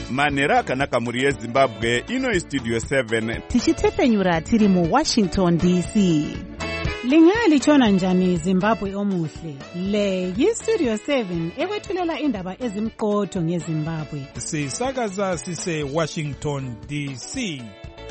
manhero akanaka mhuri yezimbabwe. Ino istudio 7 tichitefenyura tiri muWashington DC. Lingalitshona njani Zimbabwe omuhle? Le yistudio 7 ekwethulela indaba ezimqotho ngeZimbabwe. Sisakaza sise Washington DC.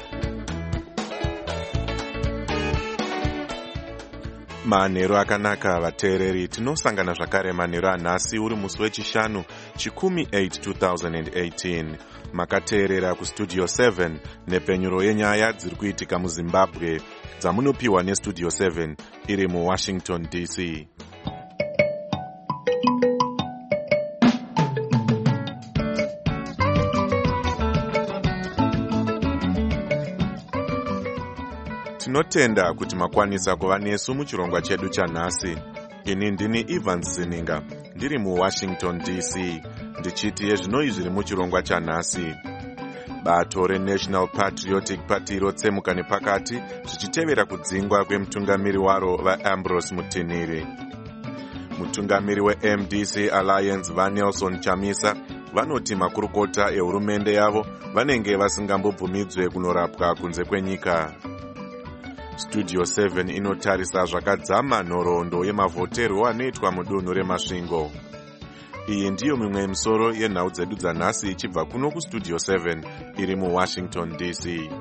Manhero akanaka vateereri, tinosangana zvakare manhero anhasi uri musi wechishanu chikumi 8 2018. Makateerera kustudio 7 nepenyuro yenyaya dziri kuitika muZimbabwe dzamunopiwa nestudio 7 iri muWashington DC. Tinotenda kuti makwanisa kuva nesu muchirongwa chedu chanhasi. Ini ndini Evans Zininga, ndiri muWashington DC, ndichiti yezvinoi zviri muchirongwa chanhasi. Bato reNational Patriotic Party rotsemuka nepakati zvichitevera kudzingwa kwemutungamiri waro vaAmbrose Mutiniri. Mutungamiri weMDC Alliance vaNelson Chamisa vanoti makurukota ehurumende yavo vanenge vasingambobvumidzwe kunorapwa kunze kwenyika. Studio 7 inotarisa zvakadzama nhoroondo yemavhoterwo anoitwa mudunhu remasvingo. Iyi ndiyo mimwe misoro yenhau dzedu dzanhasi ichibva kuno kustudio 7 iri muWashington DC.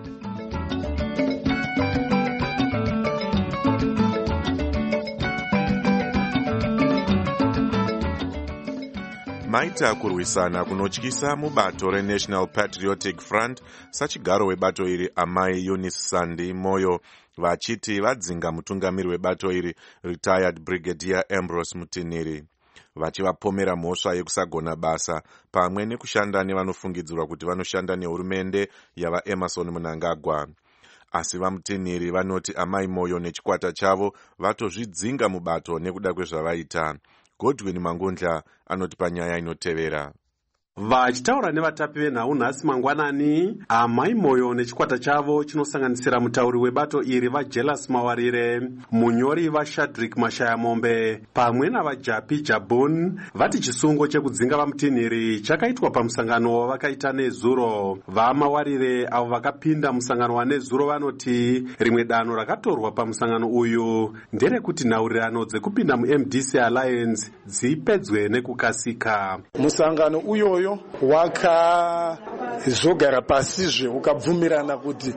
Maita kurwisana kunotyisa mubato reNational Patriotic Front sachigaro webato iri amai Eunice Sandi Moyo vachiti vadzinga mutungamiri webato iri retired Brigadier Ambrose Mutiniri, vachivapomera mhosva yekusagona basa pamwe nekushanda nevanofungidzirwa kuti vanoshanda nehurumende yavaEmerson Mnangagwa. Asi vaMutiniri vanoti amai Moyo nechikwata chavo vatozvidzinga mubato nekuda kwezvavaita. Godwin Mangundla anoti panyaya inotevera. Vachitaura nevatapi venhau nhasi mangwanani, amai Moyo nechikwata chavo chinosanganisira mutauri webato iri vaJelas Mawarire, munyori vaShadrick Mashayamombe pamwe navaJapi Jabun vati chisungo chekudzinga vaMutiniri chakaitwa pamusangano wavakaita nezuro. VaMawarire avo vakapinda musangano wanezuro vanoti rimwe danho rakatorwa pamusangano uyu nderekuti nhaurirano dzekupinda muMDC Alliance dzipedzwe nekukasika. Musangano uyoyo wakazogara pasizve ukabvumirana kuti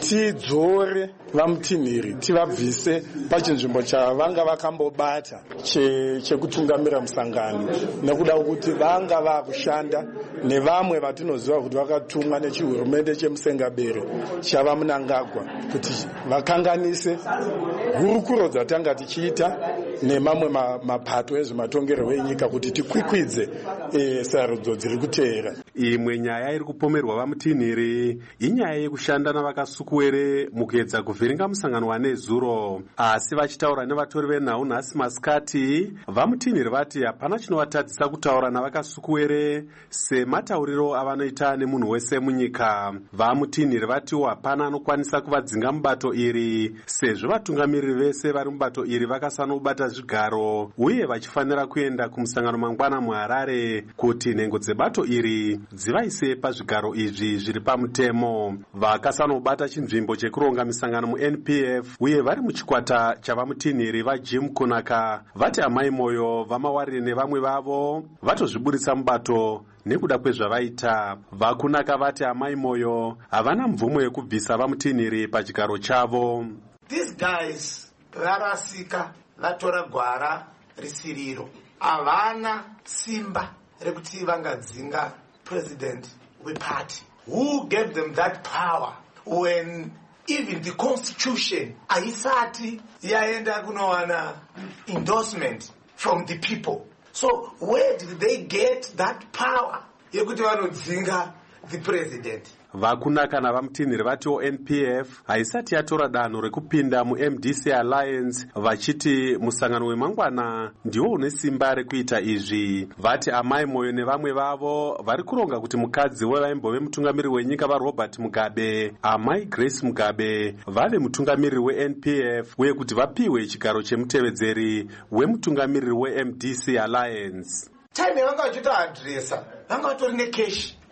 tidzore vaMutiniri tivabvise pachinzvimbo chavanga vakambobata chekutungamira musangano, nekuda kuti vanga vakushanda nevamwe vatinoziva kuti vakatumwa nechihurumende chemusengabere chava Mnangagwa kuti vakanganise hurukuro dzatanga tichiita nemamwe mapato ezvematongerwo enyika kuti tikwikwidze sarudzo dziri kuteera. Imwe nyaya iri kupomerwa vaMutiniri inyaya yekushanda navakasukuwere mukuedza kuvhiringa musangano wanezuro. Asi vachitaura nevatori venhau nhasi masikati, vaMutiniri vati hapana chinovatadzisa kutaura navakasukuwere sematauriro avanoita nemunhu wese munyika. VaMutiniri vatiwo hapana anokwanisa kuvadzinga mubato iri sezvo vatungamiriri vese vari mubato iri vakasanobata zvigaro uye vachifanira kuenda kumusangano mangwana muHarare kuti nhengo dzebato iri dzivaise pazvigaro izvi zviri pamutemo. Vakasanobata chinzvimbo chekuronga misangano muNPF uye vari muchikwata chavaMutiniri vaJim Kunaka vati amai Moyo, vaMawarire nevamwe vavo vatozviburitsa mubato nekuda kwezvavaita. VaKunaka vati amai Moyo havana mvumo yekubvisa vaMutiniri pachigaro chavo. These guys varasika vatora gwara risiriro, havana simba rekuti vangadzinga president weparty. Who gave them that power when even the constitution haisati yaenda kunowana endorsement from the people? So where did they get that power yekuti vanodzinga the president? VaKunaka navaMutiniri vatiwo NPF haisati yatora danho rekupinda muMDC Alliance vachiti musangano wemangwana ndiwo une simba rekuita izvi. Vati amai Moyo nevamwe vavo vari kuronga kuti mukadzi wevaimbove mutungamiriri wenyika vaRobert Mugabe, amai Grace Mugabe, vave mutungamiriri weNPF uye kuti vapiwe chigaro chemutevedzeri wemutungamiriri weMDC Alliance. Time vanga vachita adresa vanga vatori nekeshi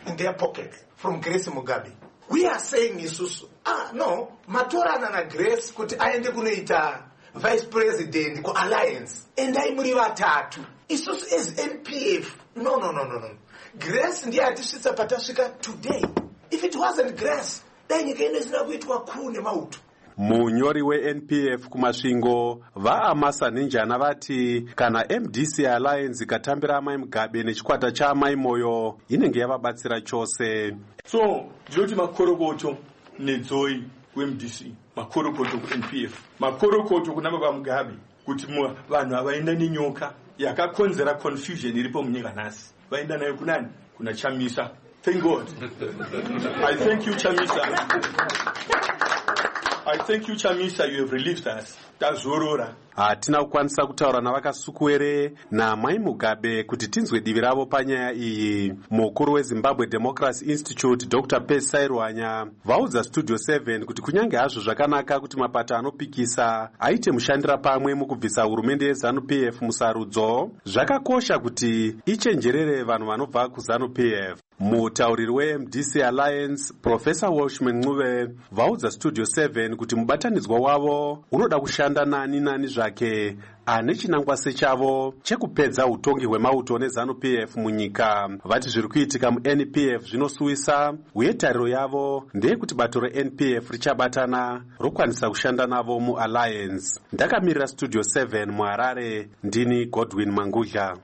in their pockets from Grace Mugabe. We are saying isusu, no, matorana na Grace kuti aende kunoita vice president ku alliance. And I muri vatatu. Isusu as NPF. No. Grace ndiye atisvitsa patasvika today. If it wasn't Grace, then nyika inoisina kuitwa kune mauto. Munyori we-NPF kumasvingo vaamasa nenjana vati kana MDC Alliance ikatambira Amai Mugabe nechikwata chaamai Moyo inenge yavabatsira chose. So ndinoti makorokoto nedzoi weMDC, makorokoto kuNPF, makorokoto kuna baba Mugabe kuti vanhu havaenda nenyoka yakakonzera confusion iripo munyika nhasi. Vaenda nayo kunani? Kuna Chamisa. Thank God. I thank you, Chamisa, you have relieved us. Tazorora. Hatina kukwanisa kutaura navakasukuwere naamai Mugabe kuti tinzwe divi ravo panyaya iyi. Mukuru weZimbabwe Democracy Institute Dr. Percy Sairwanya vaudza Studio 7 kuti kunyange hazvo zvakanaka kuti mapato anopikisa aite mushandira pamwe mukubvisa hurumende yeZANU-PF musarudzo, zvakakosha kuti ichenjerere vanhu vanobva kuZANU-PF. Mutauriri weMDC Alliance Professor Welshman Ncube vaudza Studio 7 kuti mubatanidzwa wavo unoda kushanda nani zvake ane chinangwa sechavo chekupedza utongi hwemauto neZANU-PF munyika. Vati zviri kuitika muNPF zvinosuwisa uye tariro yavo ndeyekuti bato reNPF richabatana rokwanisa kushanda navo muAlliance. Ndakamirira Studio 7 muHarare, ndini Godwin Mangudla.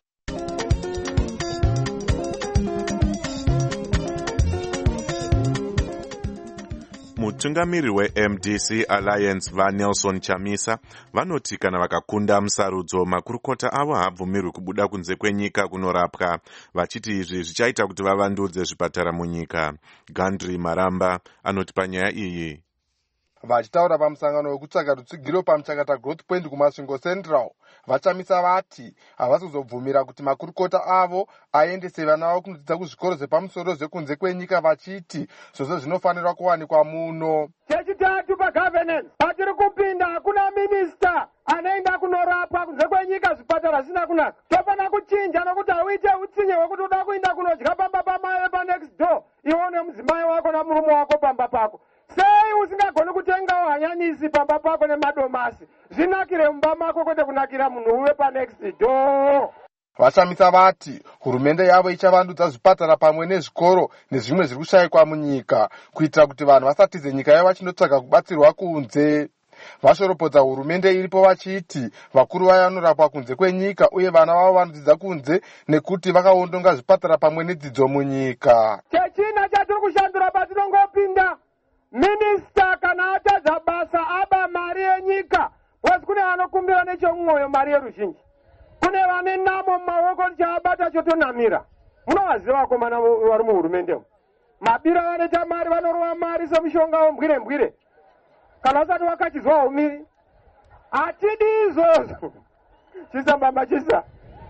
Mutungamiri weMDC Alliance vaNelson Chamisa vanoti kana vakakunda musarudzo makurukota avo haabvumirwi kubuda kunze kwenyika kunorapwa, vachiti izvi zvichaita kuti vavandudze zvipatara munyika. Gandri Maramba anoti panyaya iyi. Vachitaura pamusangano wekutsvaga rutsigiro pamuchakata Growth Point kumasvingo Central, vaChamisa vati havasi kuzobvumira kuti makurukota avo aendese vana vavo kunodzidza kuzvikoro zvepamusoro zvekunze kwenyika, vachiti zvose zvinofanirwa kuwanikwa muno. Chechitatu pagovernance, patiri kupinda hakuna minista anaenda kunorapwa kunze kwenyika, zvipatara zvisina kunaka. Tofana kuchinja nokuti hauite utsinye hwekuti uda kuenda kunodya pamba pamai panext door ione mudzimai wako namurume wako pamba pako. Sei usingagoni kutenga hanyanisi pamba pako nemadomasi? Zvinakire mumba mako kwete kunakira munhu uwe panext door. VaChamisa vati hurumende yavo ichavandudza zvipatara pamwe nezvikoro nezvimwe zviri kushayikwa munyika kuitira kuti vanhu vasatize nyika yavo vachinotsvaga kubatsirwa kunze. Vashoropodza hurumende iripo vachiti vakuru vaya vanorapwa kunze kwenyika uye vana vavo vanodzidza kunze nekuti vakaondonga zvipatara pamwe nedzidzo munyika. Chechina chatiri kushandura patinongopinda, minista kana atadza basa aba mari yenyika, wasi kune vanokumbira nechomwoyo mari yeruzhinji, kune vane namo mumaoko tichaabata chotonamira. Munovaziva vakomana vari muhurumende, mabira vanoita mari, vanorova mari semushonga wembwire kana usati wakachizwa umiri. Hatidi izvozvo. Chisambamba chisa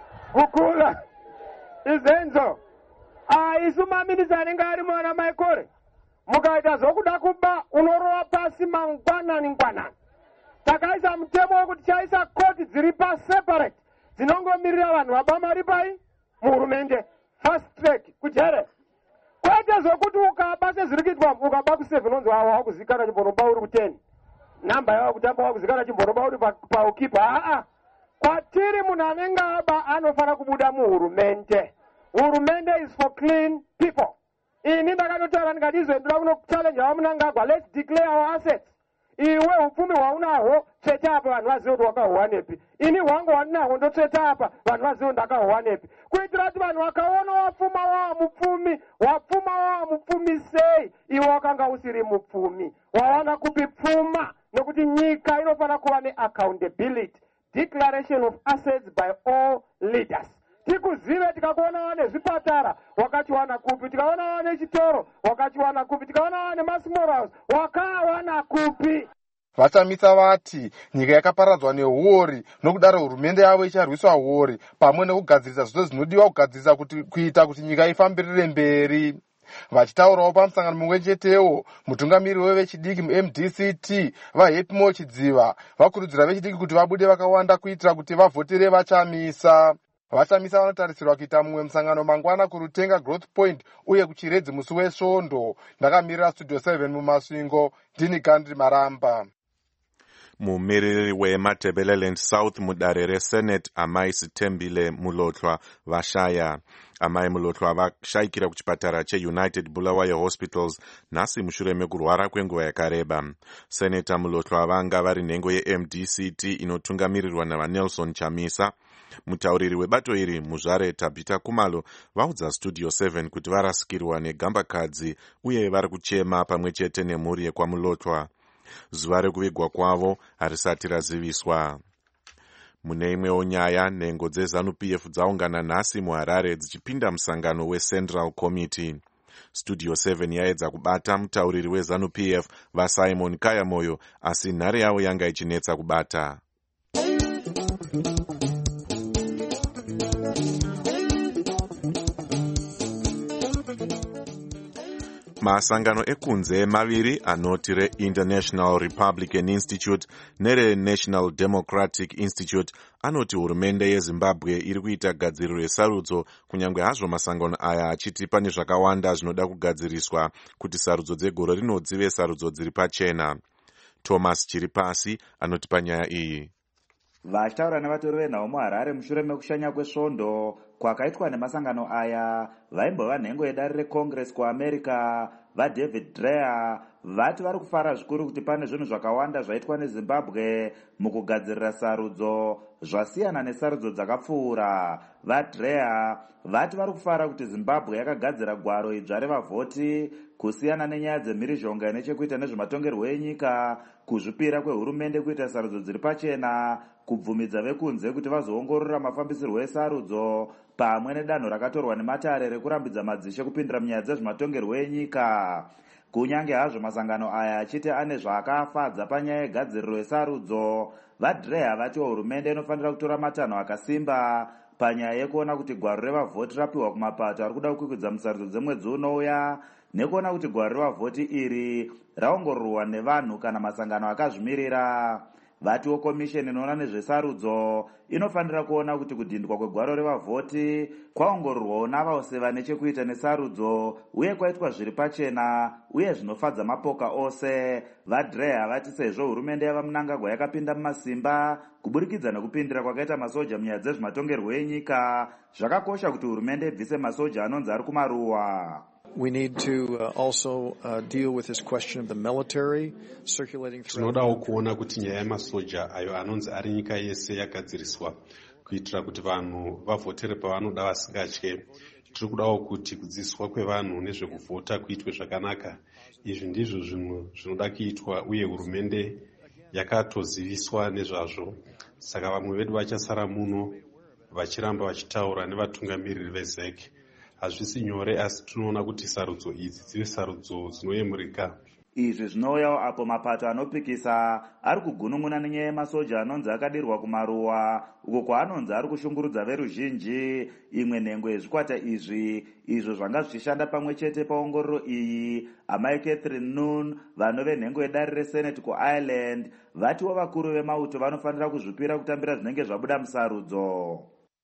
kukula izenzo. Isu maminista anenge ari mwana maikore, mukaita zvokuda kuba unorova pasi mangwanani. Takaisa mutemo wekuti chaisa koti dziri paseparate dzinongomirira vanhu vaba mari pai muhurumende, fast track kujere. Kwete zvokuti ukaba sezviri kuitwa ukaba ku7 unonzi wakuzikana chimboroba uri ku10, namba yavo kutamba wakuzikana chimboroba uri paukipa. Kwatiri munhu anenge aba anofana kubuda muhurumende. Hurumende is for clean people. Ini ndakatotaura ndikatizendura kuno challenge vamunangagwa, let's declare our assets. Iwe upfumi hwaunahwo tsveta apa vanhu vazive kuti wakahowa nepi. Ini hwangu hwandinahwo ndotsveta apa vanhu vazive ndakahowa nepi, kuitira kuti vanhu vakaona wapfuma wava mupfumi sei iwe wakanga usiri mupfumi, wawanga kupi pfuma, nekuti nyika inofana kuva neaccountability, declaration of assets by all leaders. Tikuzive tikakuona wane zvipatara wakachiwana kupi, tikaona wane chitoro wakachiwana kupi, tikaona wane masmall house wakawana kupi. VaChamisa vati nyika yakaparadzwa nehuori, nokudaro hurumende yavo icharwisa huori pamwe nekugadzirisa zvose zvinodiwa kugadzirisa kuita kuti nyika ifambirire mberi. Vachitaurawo pamusangano mumwe chetewo, mutungamiri wevechidiki muMDCT vaHappy More Chidziva vakurudzira vechidiki kuti vabude vakawanda kuitira kuti vavhotere VaChamisa. vashamisa vanotarisirwa kuita mumwe musangano mangwana kurutenga Growth Point uye kuchiredzi musi wesvondo. Ndakamirira Studio 7 mumasvingo, ndini Gandhi Maramba. Mumiriri weMatabeleland South mudare reSenate Amai Sitembile Mulotlwa vashaya. Amai Mulotlwa vashayikira kuchipatara cheUnited Bulawayo Hospitals nhasi mushure mekurwara kwenguva yakareba. Senator Mulotlwa vanga vari nhengo yeMDCT inotungamirirwa naVaNelson Chamisa. Mutauriri webato iri muzvare Tabita Kumalo vaudza Studio 7 kuti varasikirwa negambakadzi uye vari kuchema pamwe chete nemhuri yekwaMulotlwa. Zuva rekuvigwa kwavo harisati raziviswa. Mune imwewo nyaya, nhengo dzeZANU-PF dzaungana nhasi muHarare dzichipinda musangano weCentral Committee. Studio 7 yaedza kubata mutauriri weZANU-PF vaSimon Kayamoyo, asi nhare yavo yanga ichinetsa kubata. Masangano ekunze maviri anoti reInternational Republican Institute nereNational Democratic Institute anoti hurumende yeZimbabwe iri kuita gadziriro yesarudzo, kunyange hazvo masangano aya achiti pane zvakawanda zvinoda kugadziriswa kuti sarudzo dzegore rino dzive sarudzo dziri pachena. Thomas Chiripasi anoti panyaya iyi. Vachitaura nevatori venhau muHarare mushure mekushanya kwesvondo kwakaitwa nemasangano aya, vaimbova nhengo yedare reCongress kuAmerica vaDavid Dreyer vati vari kufara zvikuru kuti pane zvinhu zvakawanda zvaitwa neZimbabwe mukugadzirira sarudzo zvasiyana nesarudzo dzakapfuura. VaDreyer vati vari kufara kuti Zimbabwe yakagadzira gwaro idzva revavhoti kusiyana nenyaya dzemhirizhonga inechekuita nezvematongerwo enyika, kuzvipira kwehurumende kuita sarudzo dziri pachena, kubvumidza vekunze kuti vazoongorora mafambisirwo esarudzo, pamwe nedanho rakatorwa nematare rekurambidza madzishe kupindira munyaya dzezvematongerwo enyika. Kunyange hazvo masangano aya achiti ane zvaakafadza panyaya yegadziriro yesarudzo, vaDreyer vatiwo hurumende inofanira kutora matanho akasimba panyaya yekuona kuti gwaro revavhoti rapiwa kumapato ari kuda kukwikudza musarudzo dzemwedzi unouya, nekuona kuti gwaro revavhoti iri raongororwa nevanhu kana masangano akazvimirira. Vatiwo komisheni inoona nezvesarudzo inofanira kuona kuti kudhindwa kwegwaro revavhoti kwaongororwawo navose nechekuita nesarudzo uye kwaitwa zviri pachena uye zvinofadza mapoka ose. VaDreyer vati sezvo hurumende yava Mnangagwa yakapinda mumasimba kuburikidza nekupindira kwakaita masoja munyaya dzezvematongerwo enyika, zvakakosha kuti hurumende ibvise masoja anonzi ari kumaruwa. We need to also deal with this question of the military circulating through. Tinodawo kuona kuti nyaya yemasoja ayo anonzi ari nyika yese yagadziriswa kuitira kuti vanhu vavhotere pavanoda vasingatye. Tiri kudawo kuti kudzidziswa kwevanhu nezvekuvhota kuitwe zvakanaka. Izvi ndizvo zvinhu zvinoda kuitwa uye hurumende yakatoziviswa nezvazvo. Saka vamwe vedu vachasara muno vachiramba vachitaura nevatungamiriri veZEC. Hazvisi nyore, asi tunoona kuti sarudzo idzi dzive sarudzo dzinoyemurika. Izvi zvinouyawo apo mapato anopikisa ari kugunun'una nenyaya yemasoja anonzi akadirwa kumaruwa, uko kwaanonzi ari kushungurudza veruzhinji. Imwe nhengo yezvikwata izvi izvo zvanga zvichishanda pamwe chete paongororo iyi, amai Catherine Noon, vanove nhengo yedare reSenate kuIreland, vatiwo vakuru vemauto vanofanira kuzvipira kutambira zvinenge zvabuda musarudzo.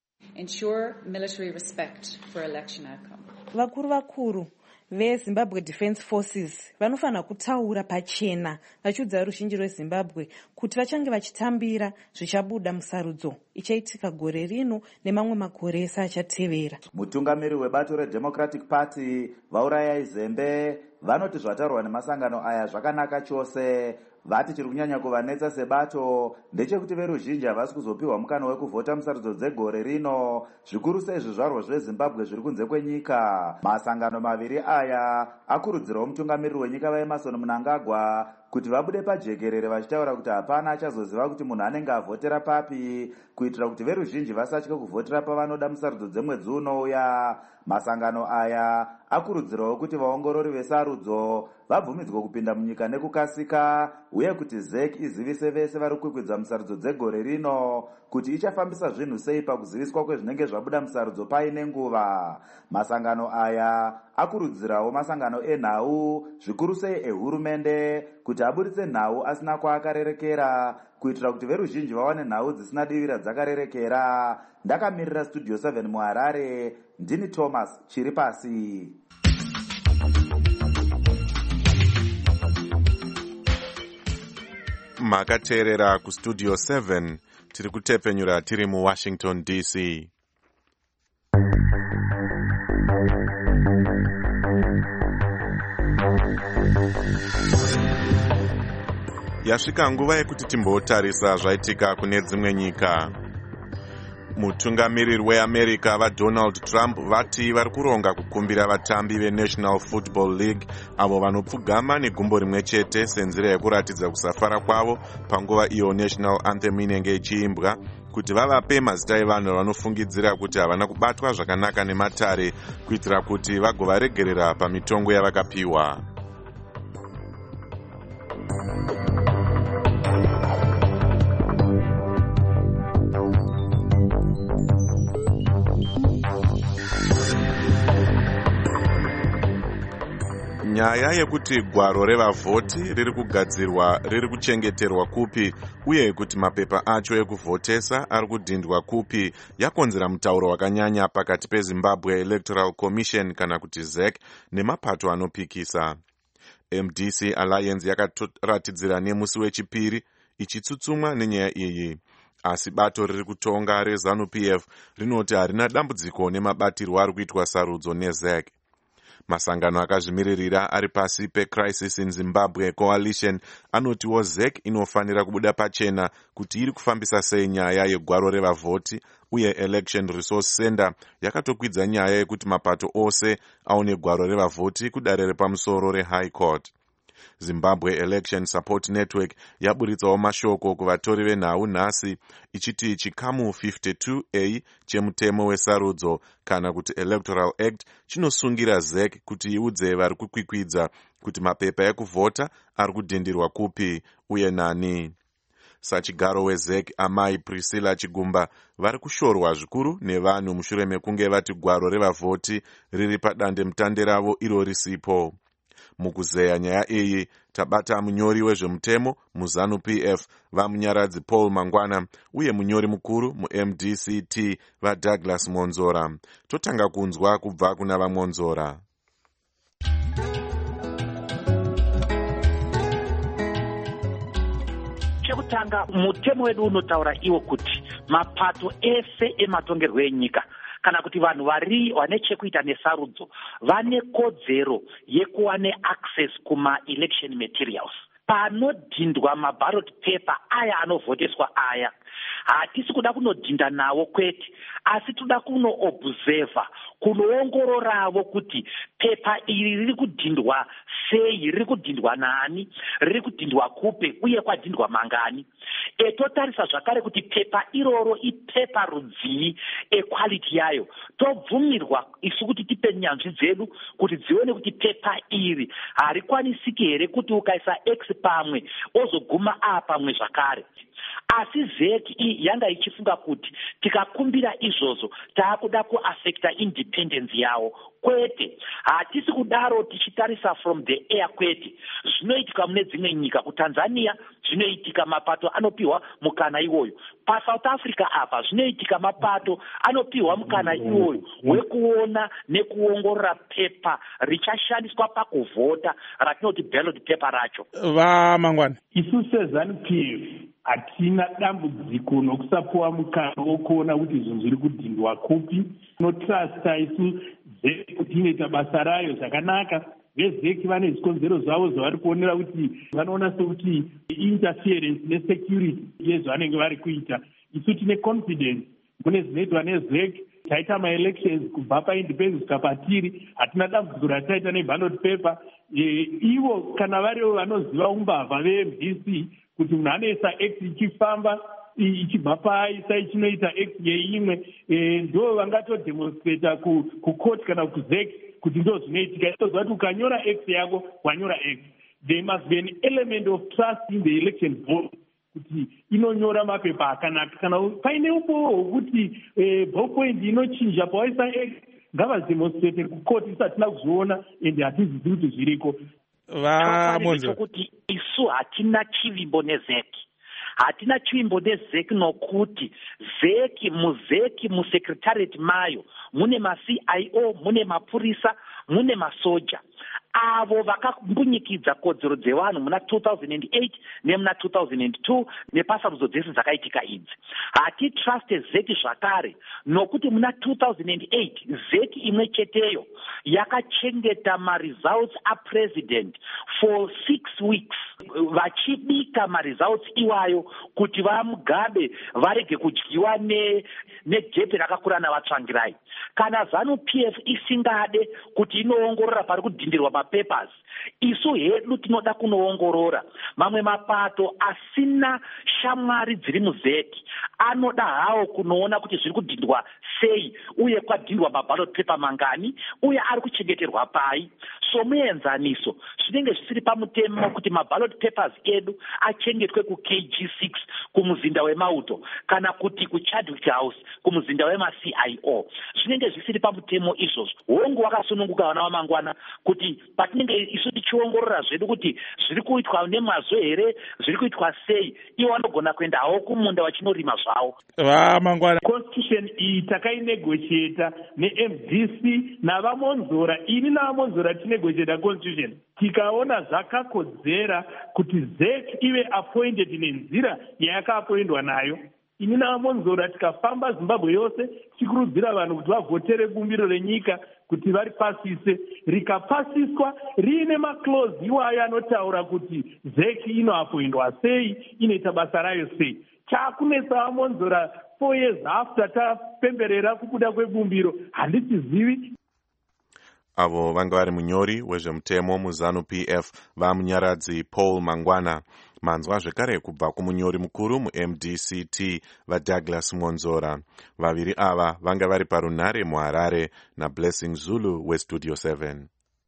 Ensure military respect for election outcome. Vakuru veZimbabwe Defence Forces vanofanira kutaura pachena vachiudza ruzhinji rweZimbabwe kuti vachange vachitambira zvichabuda musarudzo ichaitika gore rino nemamwe makore ese achatevera. Mutungamiri webato reDemocratic Party vauraya Izembe vanoti zvataurwa nemasangano aya zvakanaka chose. Vati chiri kunyanya kuvanetsa sebato ndechekuti veruzhinji havasi kuzopiwa mukana wekuvhota musarudzo dzegore rino, zvikuru sei zvizvarwa zveZimbabwe zviri kunze kwenyika. Masangano maviri aya akurudzirawo mutungamiriri wenyika vaEmmerson Mnangagwa kuti vabude pajekerere vachitaura kuti hapana achazoziva kuti munhu anenge avhotera papi, kuitira kuti veruzhinji vasatye kuvhotera pavanoda musarudzo dzemwedzi unouya. Masangano aya akurudzirawo kuti vaongorori vesarudzo vabvumidzwe kupinda munyika nekukasika, uye kuti ZEC izivise vese vari kwikwidza musarudzo dzegore rino kuti ichafambisa zvinhu sei pakuziviswa kwezvinenge zvabuda musarudzo paine nguva. Masangano aya akurudzirawo masangano enhau, zvikuru sei ehurumende, kuti aburitse nhau asina kwaakarerekera kuitira kuti veruzhinji vawane nhau dzisina divira dzakarerekera. Ndakamirira Studio 7 muHarare, ndini Thomas Chiripasi. Makateerera kuStudio 7 tiri kutepfenyura tiri muWashington DC. Yasvika nguva yekuti timbotarisa zvaitika kune dzimwe nyika. Mutungamiriri weAmerica vaDonald Trump vati vari kuronga kukumbira vatambi veNational Football League avo vanopfugama negumbo rimwe chete senzira yekuratidza kusafara kwavo panguva iyo National Anthem inenge ichiimbwa kuti vavape mazita evanhu vanofungidzira kuti havana kubatwa zvakanaka nematare kuitira kuti vagovaregerera pamitongo yavakapiwa. Nyaya yekuti gwaro revavhoti riri kugadzirwa riri kuchengeterwa kupi uye kuti mapepa acho ekuvhotesa ari kudhindwa kupi yakonzera mutauro wakanyanya pakati peZimbabwe Electoral Commission kana kuti ZEC nemapato anopikisa. MDC Alliance yakatoratidzira nemusi wechipiri ichitsutsumwa nenyaya iyi. Asi bato riri kutonga reZANU-PF rinoti harina dambudziko nemabatirwo ari kuitwa sarudzo neZEC. Masangano akazvimiririra ari pasi peCrisis in Zimbabwe Coalition anotiwo ZEC inofanira kubuda pachena kuti iri kufambisa sei nyaya yegwaro revavhoti uye Election Resource Center yakatokwidza nyaya yekuti mapato ose aone gwaro revavhoti kudare repamusoro reHigh Court. Zimbabwe Election Support Network yaburitsawo mashoko kuvatori venhau nhasi ichiti chikamu 52A chemutemo wesarudzo kana kuti Electoral Act chinosungira ZEC kuti iudze vari kukwikwidza kuti mapepa ekuvhota ari kudhindirwa kupi uye nani. Sachigaro weZEC amai Priscilla Chigumba vari kushorwa zvikuru nevanhu mushure mekunge vati gwaro revavhoti riri padande mutande ravo iro risipo. Mukuzeya nyaya iyi tabata munyori wezvemutemo muZANU-PF vamunyaradzi Paul Mangwana uye munyori mukuru muMDCT vaDouglas Monzora. Totanga kunzwa kubva kuna vaMonzora. Chekutanga mutemo wedu unotaura iwo kuti mapato ese ematongerwo enyika kana kuti vanhu vane chekuita nesarudzo vane kodzero yekuva neaccess kuma-election materials. Panodhindwa maballot paper aya anovhoteswa aya, hatisi kuda kunodhinda nawo kwete, asi toda kunoobhuzeva, kunoongororavo kuti pepa iri riri kudhindwa sei, riri kudhindwa nani, riri kudhindwa kupe uye kwadhindwa mangani. Totarisa zvakare kuti pepa iroro ipepa rudzii equality yayo. Tobvumirwa isu kuti tipe nyanzvi dzedu kuti dzione kuti pepa iri harikwanisiki here kuti ukaisa X pamwe ozoguma A pamwe zvakare. Asi ZEC yanga ichifunga kuti tikakumbira izvozvo taakuda kuaffecta independence yawo. Kwete, hatisi kudaro tichitarisa from the air kwete. Zvinoitika mune dzimwe nyika, kuTanzania zvinoitika mapato anopiwa mukana iwoyo. PaSouth Africa apa zvinoitika mapato anopiwa mukana iwoyo wekuona nekuongorora pepa richashandiswa pakuvhota ratinoti ballot paper racho. Vamangwana, isu seZANU-PF hatina dambudziko nokusapuwa mukana wokuona kuti zvinhu zviri kudhindwa kupi. Tinotrasta isu ZEC kuti inoita basa rayo zvakanaka. VeZEC vane zvikonzero zvavo zvavari kuonera kuti vanoona sekuti interference nesecurity yezvavanenge vari kuita. Isu tine confidence mune zvinoitwa neZEC. Taita ma-elections kubva paindependence kapatiri, hatina dambudziko rataita neballot paper. Ivo kana varivo vanoziva umbavha veMDC kuti munhu anoisa X ichifamba ichibva paaisa ichinoita X yeimwe, ndo vangatodhemonstrata kucourt kana kuZEC kuti ndo zvinoitika. Toziva kuti ukanyora X yako wanyora X. There must be an element of trust in the election board kuti inonyora mapepa akanaka. Kana paine upowo hwokuti ballpoint inochinja pawaisa X, ngavadhemonstrate kucourt. Isatina kuzviona ende hatizivi kuti zviriko. chokuti isu hatina chivimbo nezeki. Hatina chivimbo nezeki nokuti muzeki musekretariat mayo mune ma-CIO, mune mapurisa, mune masoja. Avo vakambunyikidza kodzero dzevanhu muna 2008 nemuna 2002 nepasarudzo dzese dzakaitika idzi. Hatitruste zeki zvakare nokuti muna 2008 zeki imwe cheteyo yakachengeta ma-results apresident for 6 weeks vachibika ma-results iwayo kuti vaMugabe varege kudyiwa nejepe rakakura navatsvangirai. Kana ZANU-PF isingade kuti inoongorora pari kudhindirwa mapapers, isu hedu tinoda kunoongorora. Mamwe mapato asina shamwari dziri muzeki anoda hawo kunoona kuti zviri kudhindwa sei uye kwadhindwa maballot paper mangani uye ari kuchengeterwa pai. So muenzaniso zvinenge zvisiri pamutemo kuti maballot papers edu achengetwe kuKG6 kumuzinda weMauto kana kuti kuChadwick House kumuzinda wema-CIO. Zvinenge zvisiri pamutemo izvozvo. Hongu wakasununguka vana vamangwana kuti patinenge isu tichiongorora zvedu kuti zviri kuitwa nemazvo here, zviri kuitwa sei, ivo vanogona kuendawo kumunda vachinorima zvavo. Vamangwana constitution iyi takainegotiata neMDC navamonzora, ini navamonzora tinegotiata constitution tikaona zvakakodzera kuti ZEC ive appointed nenzira yayakaappoindwa nayo. Ini navamonzora tikafamba Zimbabwe yose tichikurudzira vanhu kuti vavhotere bumbiro renyika kuti varipasise. Rikapasiswa riine maclause iwayo anotaura kuti ZEC inoappoindwa sei, inoita basa rayo sei. Chakunetsa vamonzora 4 years after tapemberera kubuda kwebumbiro handitizivi. Avo vanga vari munyori wezvemutemo muZANU-PF vamunyaradzi Paul Mangwana. Manzwa zvekare kubva kumunyori mukuru muMDCT vaDouglas Monzora. Vaviri ava vanga vari parunhare muHarare naBlessing Zulu weStudio 7.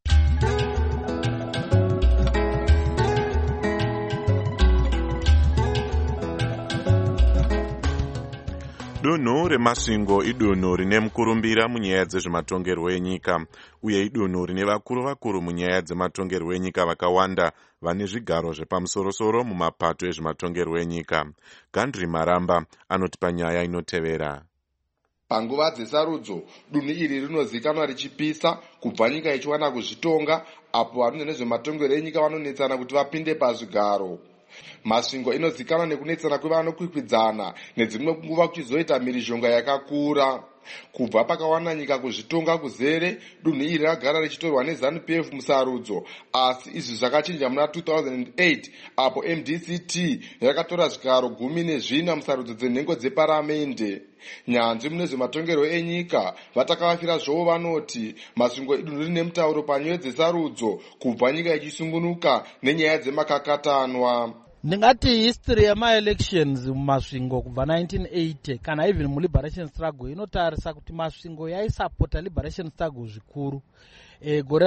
Dunhu remasvingo idunhu rine mukurumbira munyaya dzezvematongerwo enyika uye idunhu rine vakuru munyaya dzematongerwo enyika vakawanda vane zvigaro zvepamusorosoro mumapato ezvematongerwo enyika. Gandri Maramba anotipa nyaya inotevera. Panguva dzesarudzo, dunhu iri rinozikanwa richipisa kubva nyika ichiwana kuzvitonga, apo vanoita nezvematongerwo enyika vanonetsana kuti vapinde pazvigaro. Masvingo inozikanwa nekunetsana kwevanokwikwidzana nedzimwe nguva kuchizoita mhirizhonga yakakura. Kubva pakawana nyika kuzvitonga kuzere, dunhu iri ragara richitorwa neZANU-PF musarudzo, asi izvi zvakachinja muna 2008 apo MDCT yakatora zvigaro 14 musarudzo dzenhengo dzeparamende. Nyanzvi mune zvematongerwo enyika vatakavafira zvovo vanoti masvingo idunhu rine mutauro panyaya dzesarudzo kubva nyika ichisungunuka nenyaya dzemakakatanwa. Ndingati history yama-elections mumasvingo kubva 1980 kana even mu-liberation struggle inotarisa kuti masvingo yaisapota liberation struggle zvikuru. Gore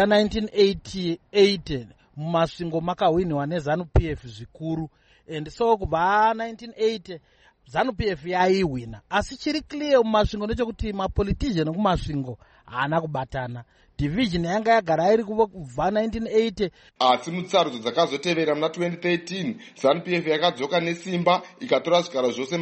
ra1988 mumasvingo makahwinwa neZANU-PF zvikuru, and so kubva 1980 ZANU-PF yaihwina. Asi chiri clear mumasvingo ndechekuti mapolitician kumasvingo haana kubatana. Division yanga yagara iri kubva 1980. Asi mutsarudzo dzakazotevera muna 2013 ZANU-PF yakadzoka nesimba ikatora zvigaro zvose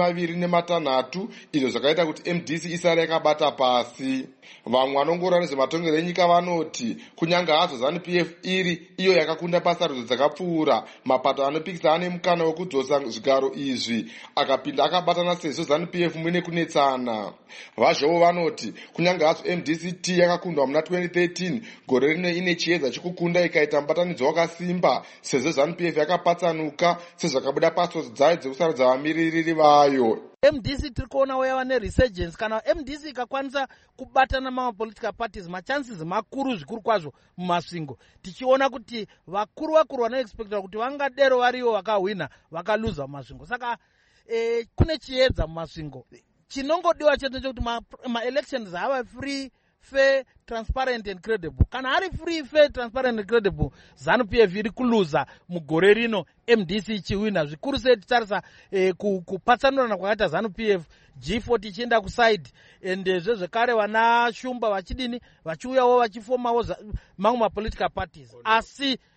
26 izvo zvakaita kuti MDC isare yakabata pasi. Vamwe vanongorora nezvematongerwo enyika vanoti kunyange hadzo ZANU-PF iri iyo yakakunda pasarudzo dzakapfuura, mapato anopikisa ane mukana wekudzosa zvigaro izvi akapinda akabatana sezvo ZANU-PF muine kunetsana. Vazvovo vanoti kunyange hadzo MDCT yakakundwa muna 2013, gore rino ine chiedza chekukunda ikaita mubatanidzo wakasimba sezvo ZANU-PF yakapatsanuka sezvakabuda pasoro dzayo dzekusarudza vamiririri vayo. MDC tiri kuona wayava neresurgence. Kana MDC ikakwanisa kubatana mamapolitical parties, machances makuru zvikuru kwazvo mumasvingo. Tichiona kuti vakuru vanoexpectwa kuti vangadero varivo vakahwina vakaluza mumasvingo. Saka kune chiedza mumasvingo. Chinongodiwa chete chekuti ma-elections hava free, fair, transparent and credible. Kana ari free, fair, transparent and credible, ZANU-PF iri kuluza mugore rino, MDC ichiwina. Zvikuru sei titarisa kupatsanurana kwakaita ZANU-PF, G40 ichienda kuside, and zvekare vana Shumba vachidini vachiuyawo vachifomawo mamwe mapolitical parties. Asi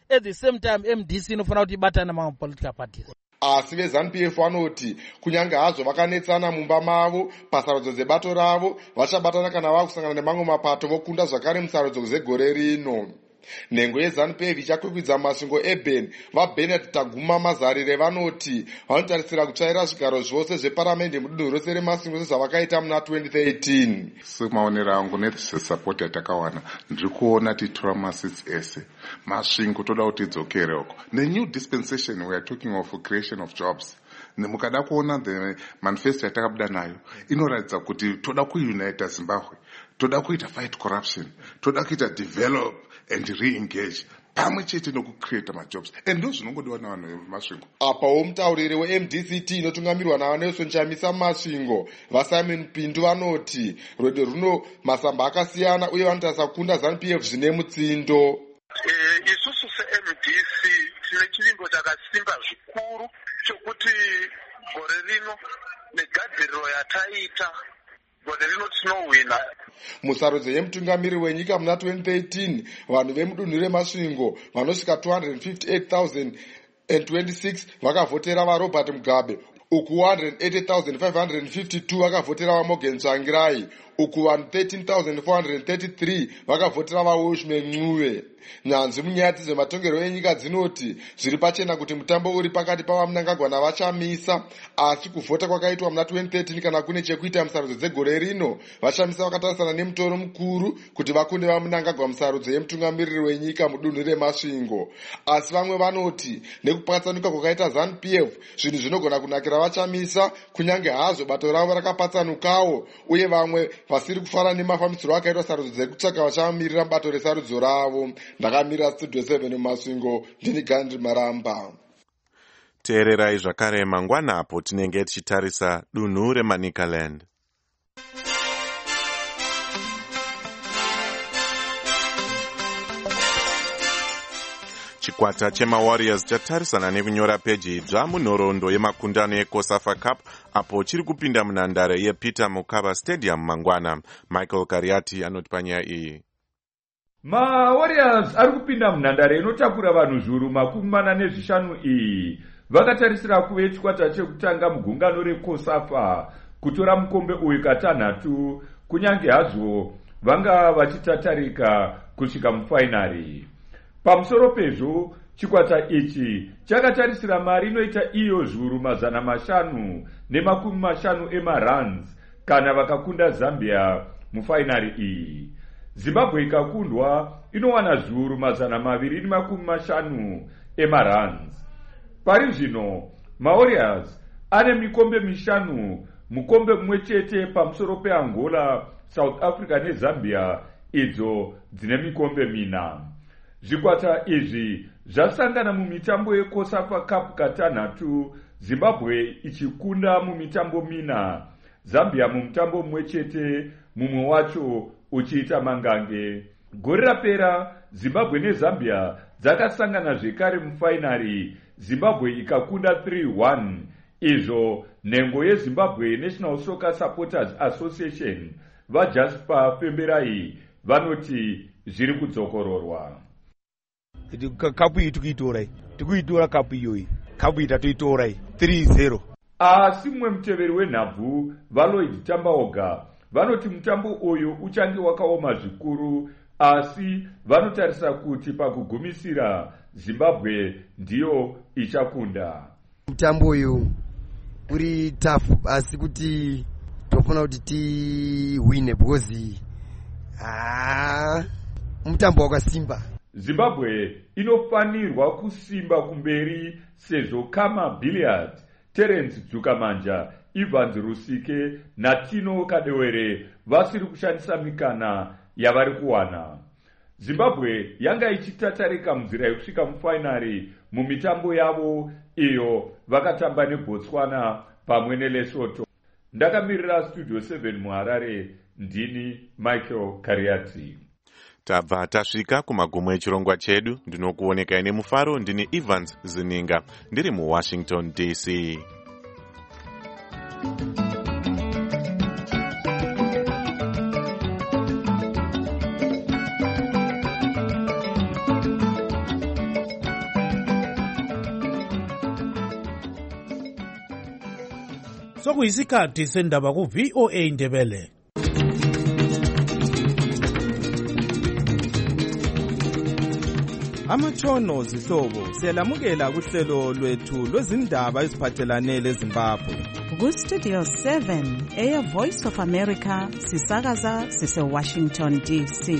at the same time MDC inofanira kuti ibatane namamwe political parties. Asi veZANU-PF vanoti kunyange hazvo vakanetsana mumba mavo pasarudzo dzebato ravo vachabatana kana vakusangana nemamwe mapato vokunda zvakare musarudzo dzegore rino. Nhengo yeZANU-PF ichakwikwidza masvingo eBen vaBernard Taguma Mazarire vanoti vanotarisira kutsvaira zvigaro zvose zveparamende mudunhu rose remasvingo sezvavakaita muna 2013. Semaonero angu nesapoti yatakawana ndiri kuona titora masits ese masvingo toda kuti idzokere uko. The new dispensation we are talking of creation of jobs. Mukada kuona the manifesto yatakabuda nayo inoratidza kuti toda kuunita Zimbabwe, toda kuita fight corruption, toda kuita develop and re-engage pamwe chete nokucreate majobs and ndo zvinongodiwa navanhu vemasvingo. Apawo mutauriri weMDCT inotungamirwa navanelson chamisa masvingo vaSimon Pindu vanoti rwendo runo masamba akasiyana uye vanotarisa kunda ZANU-PF zvine mutsindo. Isusu seMDC tine chirimbo chakasimba zvikuru chokuti gore rino negadziriro yataita gore rino tinowina. Musarudzo yemutungamiri wenyika muna 2013 vanhu vemudunhu remasvingo vanosvika 258,026 vakavhotera vaRobert Mugabe, uku 180,552 vakavhotera vaMorgan Tsvangirai, uku vanhu 13,433 vakavhotera vaWilshman Ncube. Nyanzvi munyaya dzezvematongerwo enyika dzinoti zviri pachena kuti mutambo uri pakati pavaMnangagwa navaChamisa, asi kuvhota kwakaitwa muna 2013 kana kune chekuita musarudzo dzegore rino. vaChamisa vakatarisana nemutoro mukuru kuti vakunde vaMnangagwa musarudzo yemutungamiriri wenyika mudunhu remasvingo. Asi vamwe vanoti nekupatsanuka kwakaita ZANU-PF zvinhu zvinogona kunakira vaChamisa kunyange hazvo bato ravo rakapatsanukawo, uye vamwe vasiri kufara nemafambisiro akaitwa sarudzo dzekutsvaga vachamirira bato resarudzo ravo. Ndakamira Studio 7 mumasvingo, ndini Gandhi Maramba. Teererai zvakare mangwana apo tinenge tichitarisa dunhu reManicaland. Chikwata chemaWarriors chatarisana nekunyora peji idzva munhoroondo yemakundano yeCOSAFA Cup apo chiri kupinda munhandare yePeter Mokaba Stadium mangwana. Michael Kariati anoti panyaya iyi. MaWarriors ari kupinda munhandare inotakura vanhu zviuru 45 iyi vakatarisira kuve chikwata chekutanga mugungano reCOSAFA kutora mukombe uyu katanhatu kunyange hazvo vanga vachitatarika kusvika mufainari. Pamusoro pezvo chikwata ichi chakatarisira mari inoita iyo zviuru 550 emarands kana vakakunda Zambia mufainari iyi. Zimbabwe ikakundwa inowana zviuru 250 emarands. Pari zvino maWarriors ane mikombe 5, mukombe mumwe chete pamusoro peAngola, South Africa neZambia idzo dzine mikombe 4. Zvikwata izvi zvasangana mumitambo yeCOSAFA Cup katanhatu, Zimbabwe ichikunda mumitambo 4, Zambia mumutambo mumwe chete, mumwe wacho uchiita mangange. Gore rapera Zimbabwe neZambia dzakasangana zvekare mufainari, Zimbabwe ikakunda 3-1. Izvo nhengo yeZimbabwe National Soccer Supporters Association vaJasper Femberai vanoti zviri kudzokororwa. Kapu iyi tikuitora kapu iyoyi, kapu iyi tatoitora 3-0. Asi mumwe muteveri wenhabvu vaLloyd Tambaoga vanoti mutambo uyu uchange wakaoma zvikuru, asi vanotarisa kuti pakugumisira Zimbabwe ndiyo ichakunda. Mutambo uyu uri tafu, asi kuti tofuna kuti tiwine because mutambo wakasimba. Zimbabwe inofanirwa kusimba kumberi sezvo Kama Billiard, Terence Dzukamanja, Evans Rusike naTino Kadewere vasiri kushandisa mikana yavari kuwana. Zimbabwe yanga ichitatarika munzira yekusvika mufainari mumitambo yavo iyo vakatamba neBotswana pamwe neLesotho. Ndakamirira Studio 7 muHarare, ndini Michael Kariati. Tabva tasvika kumagumo echirongwa chedu. Ndinokuonekai nemufaro. Ndini Evans Zininga ndiri muWashington DC. sokuyisikhathi sendaba ku-VOA Indebele. Amatshono zihlobo siyalamukela kuhlelo lwethu lwezindaba eziphathelane leZimbabwe. Ku-Studio 7 eyeVoice of America sisakaza sise-Washington DC.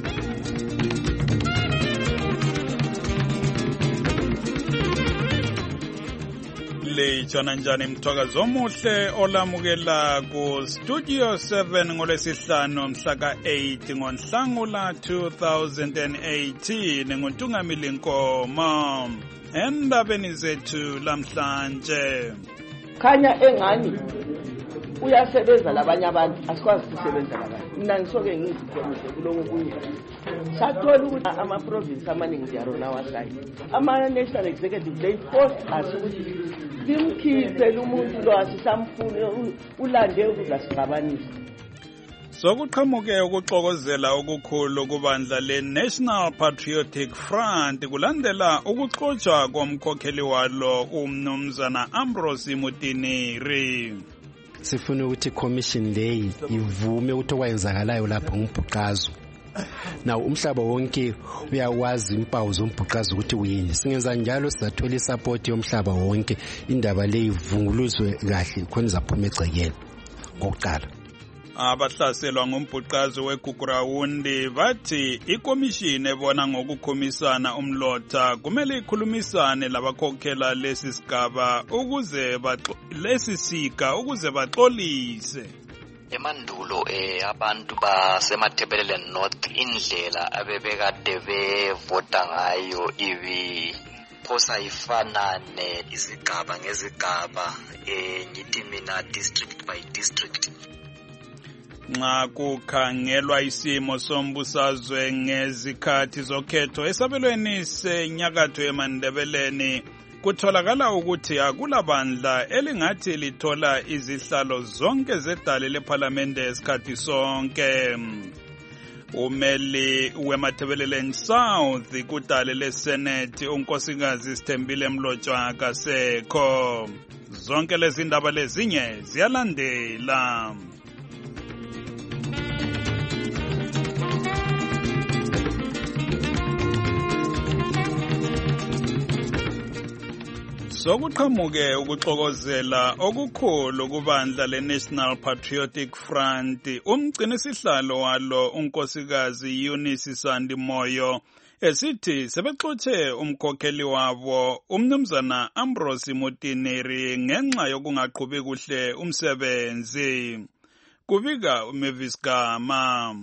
Litshona njani mthwakazi omuhle olamukela ku-Studio 7 ngolwesihlanu mhla ka-8 ngoNhlangula 2018 nguNtungamili Nkomo. Endabeni zethu lamhlanje. Khanya engani uyasebenza labanye abantu asikwazi ukusebenza labanye. Mina ngisoke ngizikhomise kuloko kunye. Sathola ukuthi ama-province amaningi ziyarona wasayi. Ama-national executive they forced us ukuthi simkhiphe umuntu lo asisamfuni ulande ukuze siqabanise. Sokuqhamuke ukuxokozela okukhulu kubandla le-National Patriotic Front kulandela ukuxotshwa komkhokheli walo umnumzana Ambrose Mutineri. Sifuna ukuthi commission leyi ivume ukuthi okwenzakalayo lapho ngumbhuqazo. Now umhlaba wonke uyawazi impawu zombhuqazo ukuthi uyini. Singenza njalo sizathola isupport yomhlaba wonke indaba leyi ivunguluzwe kahle khona izaphuma egcekeni ngokuqala. Abahlaselwa ngombhuqazo weGugurawundi bathi ikomishini ebona ngokukhomisana umlotha kumele ikhulumisane labakhokhela lesisigaba ukuze lesisika baxolise. Emandulo abantu basemaThebelele North indlela abebekade bevota ngayo phosa ifanane izigaba ngezigaba ngithi mina district by district. Nxa kukhangelwa isimo sombusazwe ngezikhathi zokhetho esabelweni senyakatho eMandebeleni kutholakala ukuthi akulabandla elingathi lithola izihlalo zonke zedale lephalamende esikhathi sonke. Umeli weMathebelele South kudale leSenate unkosikazi Sithembile Mlotshwa kasekho. Zonke lezi ndaba lezinye ziyalandela. Sokuqhamuke ukuxokozela okukhulu kubandla le-National Patriotic Front umgcinisihlalo walo unkosikazi Eunice Sandi Moyo esithi sebexotshe umkhokheli wabo umnumzana Ambrose Mutineri ngenxa yokungaqhubi kuhle umsebenzi. Kubika uMavis Gama.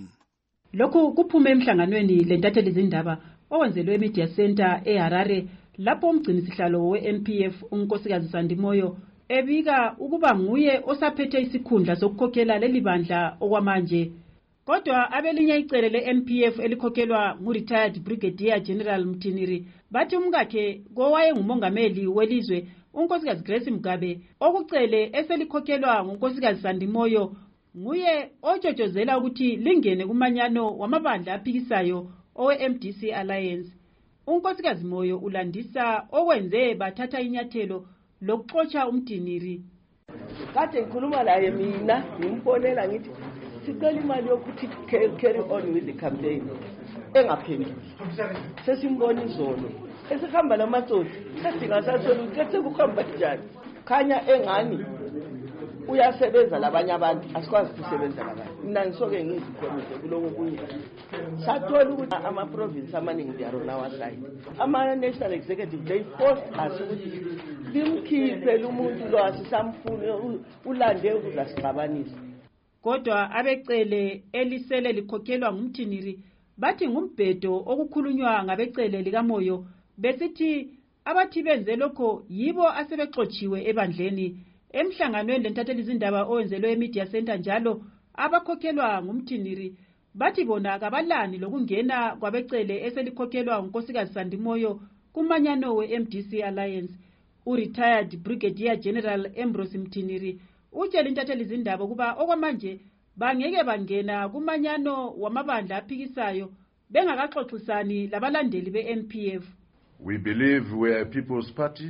Lokhu kuphume emhlanganweni lentatheli zindaba owenzelwe eMedia Center eHarare lapho umgcinisihlalo we-NPF unkosikazi Sandi Moyo ebika ukuba nguye osaphethe isikhundla sokukhokhela leli bandla okwamanje. Kodwa abelinye icele le-NPF elikhokhelwa ngu-retired Brigadier General Mutineri bathi umkakhe kowaye ngumongameli welizwe unkosikazi Grace Mugabe okucele eselikhokhelwa ngunkosikazi Sandi Moyo nguye otshotshozela ukuthi lingene kumanyano wamabandla aphikisayo owe-MDC Alliance. Unkosikazi Moyo ulandisa okwenze bathatha inyathelo lokuxotsha umtiniri. Kade ngikhuluma naye mina ngimfonela ngithi sicela imali yokuthi carry on with the campaign. Engaphenduli. Sesimbona izolo. Esihamba namatsotsi sesingasatholi ukuthi sekuhamba njani. Khanya engani uyasebenza labanye abantu asikwazi ukusebenza labanye. Mina ngisoke ngizikhomise kuloko kunye. Sathola ukuthi ama-province amaningi ziyarona wasayi. Ama-national executive they forced us ukuthi simkhiphe umuntu lo asisamfuni ulande ukuze siqabanise. Kodwa abecele elisele likhokhelwa ngumtiniri bathi ngumbhedo okukhulunywa ngabecele likaMoyo besithi abathi benze lokho yibo asebexotshiwe ebandleni. Emhlanganweni lentatheli izindaba owenzelwe eMedia Center njalo abakhokhelwa ngumtiniri bathi bona kabalani lokungena kwabecele eselikhokhelwa unkosikazi Sandi Moyo kumanyano we-MDC Alliance. U-retired Brigadier General Ambrose Mutineri utshela intatheli izindaba kuba okwamanje bangeke bangena kumanyano wamabandla aphikisayo bengakaxoxisani labalandeli be-NPF. We believe we are a people's party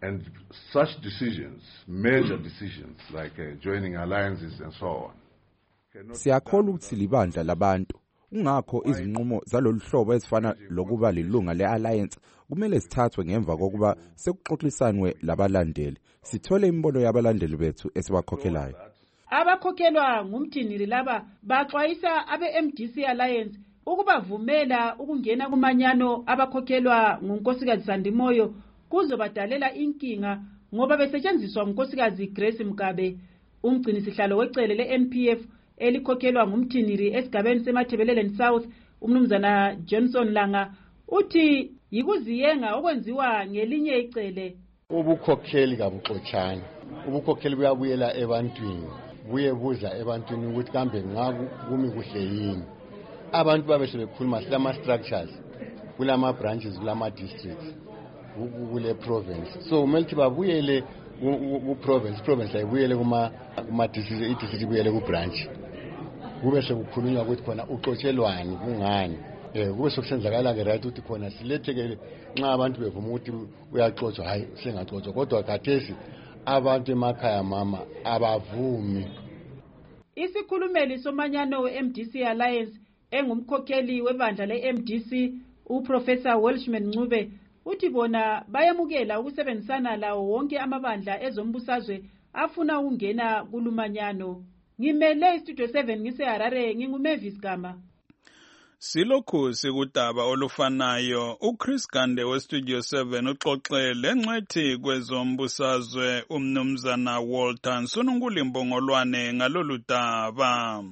And such decisions, major decisions like joining alliances and so on. Siyakholwa ukuthi libandla labantu. Ungakho izinqumo zalolu hlobo ezifana lokuba lilunga le-alliance kumele sithathwe ngemva kokuba sekuxoxisanwe labalandeli. Sithole imbono yabalandeli bethu esibakhokhelayo. Abakhokhelwa ngumthiniri laba baxwayisa abe-MDC Alliance ukubavumela ukungena kumanyano abakhokhelwa ngunkosikazi Sandimoyo kuzobadalela inkinga ngoba besetshenziswa ngunkosikazi Grace Mugabe. Umgcinisihlalo wecele le-NPF elikhokhelwa ngumthiniri esigabeni semathebeleleni South umnumzana Johnson Langa uthi yikuziyenga okwenziwa ngelinye icele. Ubukhokheli kabuxotshana, ubukhokheli buyabuyela ebantwini, buyebuza ebantwini ukuthi kambe ngakumi kuhle yini. Abantu babe sebekhuluma silama structures kulama branches kulama districts kule province, so kumele babuyele ku province ayibuyele kuma district ibuyele ku branch, kube sekukhulunywa ukuthi khona uxotshelwani kungani. Kube sokusenzakala ke right ukuthi khona siletheke nxa abantu bevuma ukuthi uyaxotsha hayi sengaxotsha, kodwa khathesi abantu emakhaya mama abavumi. Isikhulumeli somanyano we-MDC Alliance engumkhokheli webandla le-MDC uProfessor Welshman Ncube uthi bona bayamukela ukusebenzisana lawo wonke amabandla ezombusazwe afuna ukungena kulumanyano. Ngimele iStudio 7 ngiseHarare, nginguMavis Gama. Silokhu sikudaba olufanayo, uChris Gande weStudio 7 uxoxele ngcwethi kwezombusazwe umnumzana Walter Nsonungulimbongolwane ngalolu daba.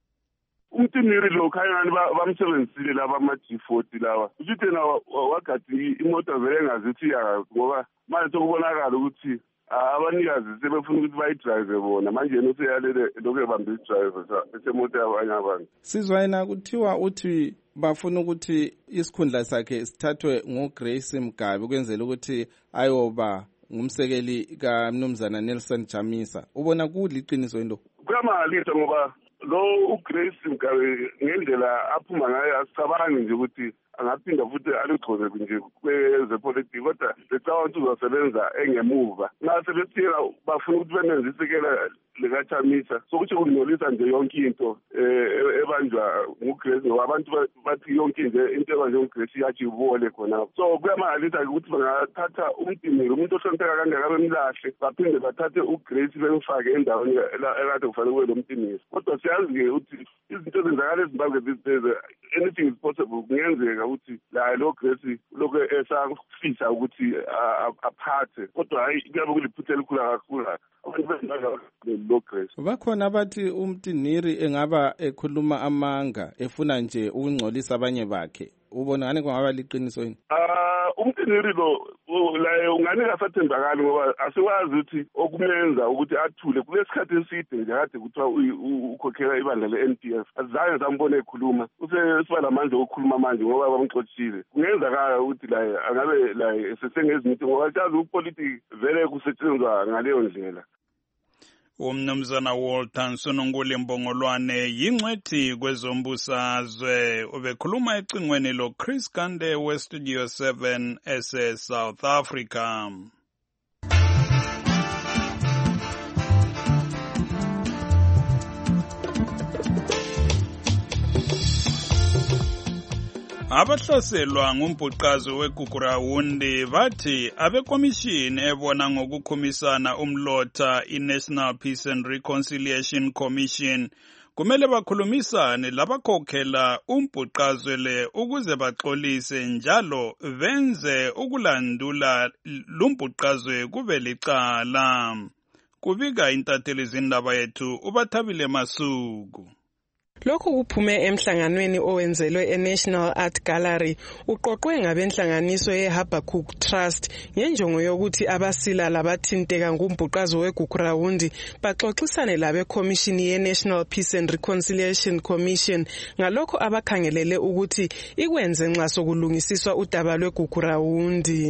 Umthiniri lo khayani bamsebenzisile laba ama-G40 lawa. Uthi yena wagadi imoto vele ngazithi ngoba manje sokubonakala ukuthi abanikazi sebefuna ukuthi bayidrive bona, manje yena useyalele lokho ebambe idrive esemoto yabanye abantu. Sizwa yena kuthiwa uthi bafuna ukuthi isikhundla sakhe sithathwe nguGrace Mugabe ukwenzela ukuthi ayoba ngumsekeli kaMnumzana Nelson Chamisa. Ubona kuliqiniso into? Kuyamangalisa ngoba lo uGrace Mugabe ngendlela aphuma ngayo asicabangi nje ukuthi angaphinda futhi aligcoze nje kwezepolitiki, kodwa lecabanga ukuthi uzosebenza engemuva. Nxa sebethiyela bafuna ukuthi benenze isekela likaChamisa sokuthi kungcolisa nje yonke into ebanjwa nguGrace, ngoba abantu bathi yonke nje into ebanjwa nguGrace iyajibole khona. So kuyamangalisa ukuthi bangathatha umtimiri umuntu ohlonipheka kangaka bemlahle baphinde bathathe uGrace bemfake endaweni ekade kufanele kube lo mtimiri. Kodwa siyazi-ke ukuthi izinto ezenzakala eZimbabwe these days, anything is possible. Kungenzeka ukuthi la lo Grace lokho esafisa ukuthi aphathe, kodwa hayi kuyabe kuliphutha elikhulu kakhulu. Bakhona abathi umtiniri engaba ekhuluma amanga efuna nje ukungcolisa abanye bakhe. Ubona ngani kungaba liqiniso yini? Umtiniri lo la ungani kasathembakali ngoba asiwazi ukuthi okumenza ukuthi athule kulesikhathi eside nje kade kuthiwa ukhokhela ibandla le-NPF. Azange sambone ekhuluma, usesiba lamandla okukhuluma manje ngoba bamxothile. Kungenzakala ukuthi la angabe la sesengezinto ngoba siyazi upolitiki vele kusetshenzwa ngaleyo ndlela. Umnumzana Walter Nsonungulimbongolwane yingcwethi kwezombusazwe ubekhuluma ecingweni lo Chris Gande weStudio 7 ese South Africa. Abahlaselwa ngumbhuqazo weGugurawundi bathi abekomishini ebona ngokukhumisana umlotha iNational Peace and Reconciliation Commission kumele bakhulumisane labakhokhela umbhuqazwe le ukuze baxolise njalo benze ukulandula lumbhuqazwe kube licala. Kubika intatheli zindaba yethu uBathabile Masuku. Lokhu kuphume emhlanganweni owenzelwe eNational Art Gallery uqoqwe ngabenhlanganiso yeHabakkuk Trust ngenjongo yokuthi abasila labathinteka ngumbhuqazo weGugurawundi baxoxisane labekomishini yeNational Peace and Reconciliation Commission ngalokho abakhangelele ukuthi ikwenze nxa sokulungisiswa udaba lweGugurawundi.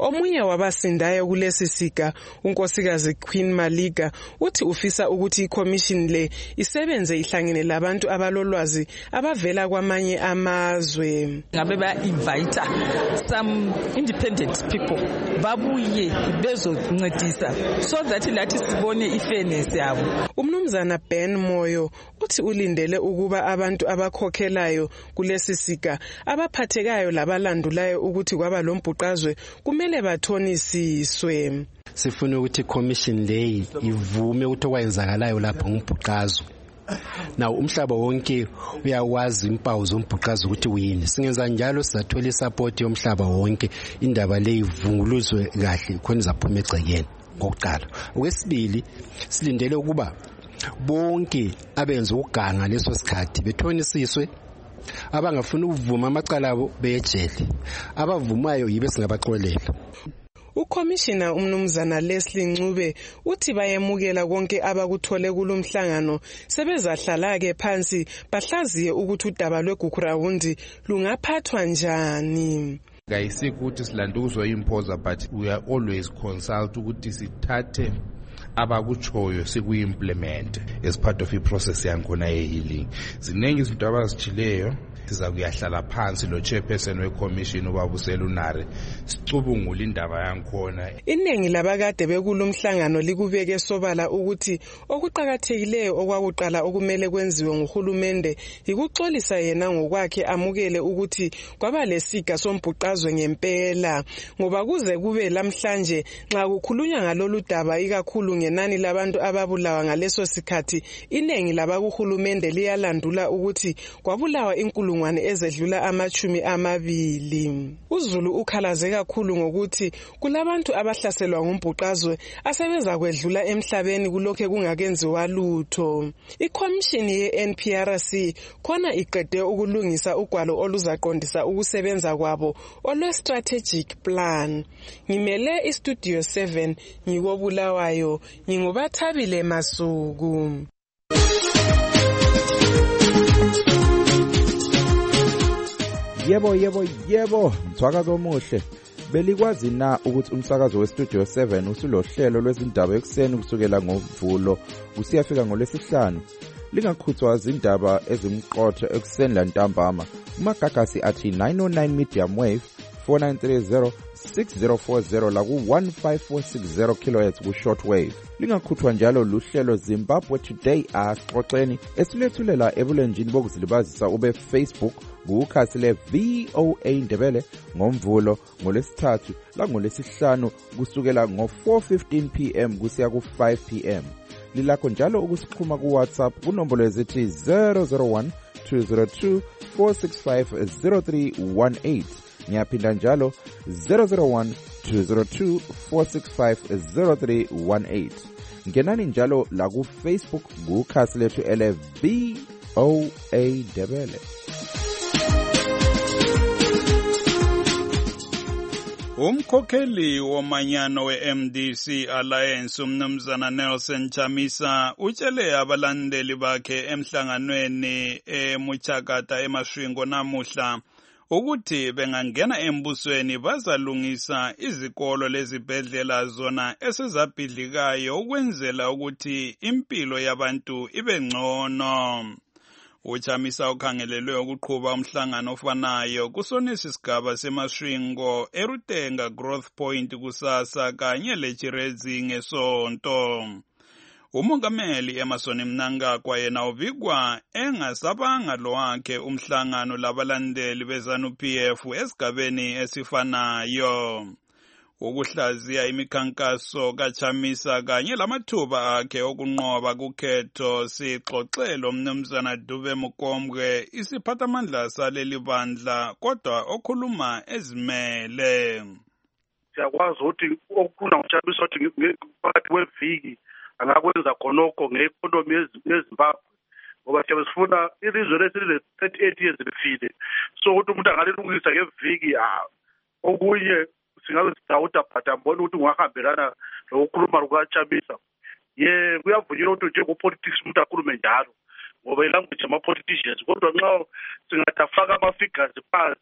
Omunye wabasindayo kulesi siga, unkosikazi Queen Malika, uthi ufisa ukuthi iCommission le isebenze ihlangene labantu abalolwazi abavela kwamanye amazwe. Ngabe ba-invite some independent people babuye bezoncedisa so that lathi sibone ifairness yabo. Umnumzana Ben Moyo uthi ulindele ukuba abantu abakhokhelayo kulesi siga abaphathekayo labalandulayo ukuthi kwaba lombhuqazwe kumele bathonisiswe. Sifuna ukuthi iCommission leyi ivume ukuthi okwenzakalayo lapho ngumbhuqazwe. Now umhlaba wonke uyawazi impawu zombhuqazwe ukuthi uyini. Singenza njalo sizathola isupport yomhlaba wonke indaba le ivunguluzwe kahle khona izaphuma egcekeni ngokuqala. Okwesibili silindele ukuba bonke abenza ukuganga leso sikhathi bethonisiswe, abangafuna ukuvuma amacala abo beyejele, abavumayo yibe singabaxolela. Ucommissioner umnumzana Leslie Ncube uthi bayemukela konke abakuthole kulomhlangano sebezahlala ke phansi bahlaziye ukuthi udaba lweGukurawundi lungaphathwa njani. Ngayisikuthi silanduzwa impoza but we are always consult ukuthi sithathe abakuchoyo sikuimplement as part of iprocess yakhona ye-healing. Ziningi izinto abazichileyo siza kuyahlala phansi lo chairperson weCommission ubabusela unare sicubungula indaba yankhona. Iningi labakade bekulomhlangano likubeke sobala ukuthi okuqhakathekileyo okwakuqala okumele kwenziwe nguhulumende ikuxolisa yena ngokwakhe amukele ukuthi kwaba lesiga sombhuqazwe ngempela, ngoba kuze kube lamhlanje nxa kukhulunywa ngalolu daba ikakhulu ngenani labantu ababulawa ngaleso sikhathi, iningi labakuhulumende liyalandula ukuthi kwabulawa inkulungwane ezedlula 20. uZulu ukhalaze kakhulu ngokuthi kulabantu abahlaselwa ngumbhuqazwe asebeza kwedlula emhlabeni kulokho kungakenziwa lutho. iCommission ye-NPRC khona iqede ukulungisa ugwalo oluzaqondisa ukusebenza kwabo olwe-strategic plan. Ngimele iStudio 7 ngikobulawayo, ngingubathabile Masuku. Yebo, mthwaka komuhle. Belikwazi na ukuthi umsakazo weStudio 7 usulohlelo lwezindaba ekuseni kusukela ngoMvulo kusiyafika ngoLwesihlanu. Lingakhuthwa izindaba ezimqotho ekuseni lantambama. Umagagasi athi 909 medium wave 4930 6040 la ku-15460 kHz ku shortwave. Lingakhuthwa njalo luhlelo Zimbabwe Today Axoxeni esilethulela ebulenjini bokuzilibazisa ube Facebook kukhasi le VOA Ndebele ngoMvulo, ngoLwesithathu la ngoLwesihlanu kusukela ngo-4:15 PM kusiya ku-5 PM. Lilakho njalo ukusixhuma kuWhatsApp kunombolo ezithi 001 202 465 0318. Ngiyaphinda njalo 001 202 465 0318. Ngenani njalo la ku Facebook kukhasi lethu ele VOA Ndebele. Umkhokheli womanyano we-MDC Alliance umnumzana Nelson Chamisa utshele abalandeli bakhe emhlanganweni eMuchakata eMasvingo namuhla ukuthi bengangena embusweni bazalungisa izikolo lezibhedlela zona esezabhidlikayo ukwenzela ukuthi impilo yabantu ibe ngcono. Uchamisa ukhangelelwe ukuqhuba umhlangano ofanayo kusonesi sigaba seMasvingo eRutenga Growth Point kusasa kanye leChirezi ngesonto. Umongameli Emerson Mnangagwa yena ubikwa engasabanga lowakhe umhlangano labalandeli beZANU-PF esigabeni esifanayo. Ukuhlaziya imikhankaso kaChamisa kanye lamathuba akhe okunqoba kukhetho sixoxelo umnumzana Dube Mukombwe isiphathamandla saleli bandla kodwa okhuluma ezimele. Siyakwazi ukuthi okufuna uChamisa ukuthi phakathi kweviki angakwenza khonokho ngeekonomi yeZimbabwe ngoba siyabe sifuna ilizwe lesile 38 years lifile, so ukuthi umuntu angalilungisa ngeviki okunye singabe sidawuda but ambona ukuthi ungahambelana lokukhuluma kukaChamisa. Kuyavunyelwa ukuthi njengopolitics umuntu akhulume njalo ngoba ilanguage yama-politicians, kodwa nxa singathi afaka ama-figures phansi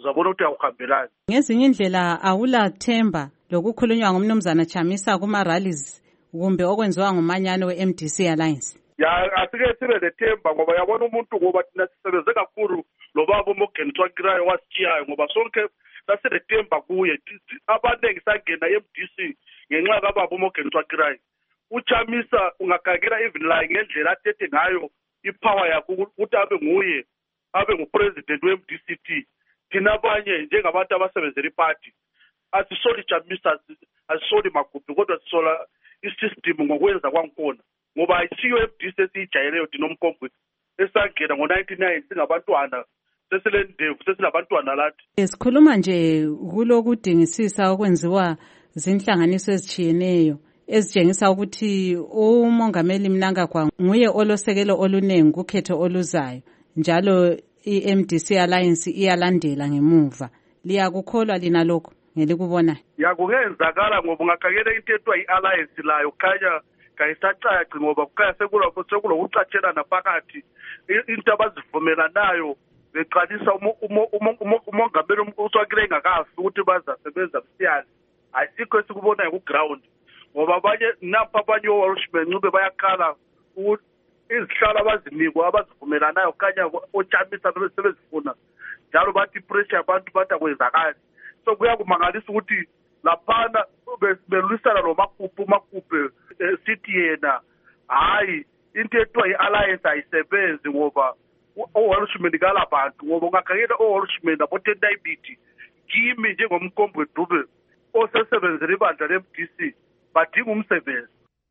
uzabona ukuthi awuhambelani. Ngezinye indlela awulathemba lokukhulunywa ngumnumzana Chamisa kuma-rallies kumbe okwenziwa ngumanyano we-MDC Alliance? Ya asike sibe lethemba ngoba yabona umuntu ngoba thina sisebenze kakhulu lo baba uMorgan Tsvangirai wasitshiyayo ngoba sonke sasilethemba kuye. Abaningi sangena e-MDC ngenxa kababa uMorgan Tsvangirai. uChamisa ungagagela even la ngendlela athethe ngayo ipower yakho ukuthi abe nguye abe ngupresident we-MDCT. Thina abanye njengabantu abasebenzela iparty asisoli Chamisa asisoli Magubhi kodwa sisola isystem ngokwenza kwankona ngoba ayisiyo MDC esiyijayeleyo thina uMkombwe esangena ngo-99 singabantwana sesilendevu sesilabantwana lathi. Sikhuluma nje kulokudingisisa okwenziwa zinhlanganiso ezitshiyeneyo ezitshengisa ukuthi umongameli Mnangagwa nguye olosekelo oluningi kukhetho oluzayo njalo i-MDC Alliance iyalandela ngemuva. Liyakukholwa lina lokho ngelikubonayo? Yakungenzakala ngoba ungakakela into ethiwa i-alliance layo khanya kayisacaci ngoba kukhanya sekulokucatshelana phakathi into abazivumelanayo beqalisa umongameli uSwakile engakafi ukuthi bazasebenza msiyane. Ayisikho esikubonayo ku-ground ngoba abanye napha abanye oWalshman bayakhala ukuthi izihlalo abazinikwa abazivumelanayo kanya oChamisa sebezifuna njalo bathi pressure abantu bathi akwenzakali. So kuyakumangalisa ukuthi laphana belwisana uMagubhi sithi yena hayi into ethiwa i-alliance ayisebenzi ngoba oWalshman kalabantu ngoba ungakhangela oWalshman abo-10 kimi njengomkombwe Dube osesebenzela ibandla le-MDC badinga umsebenzi.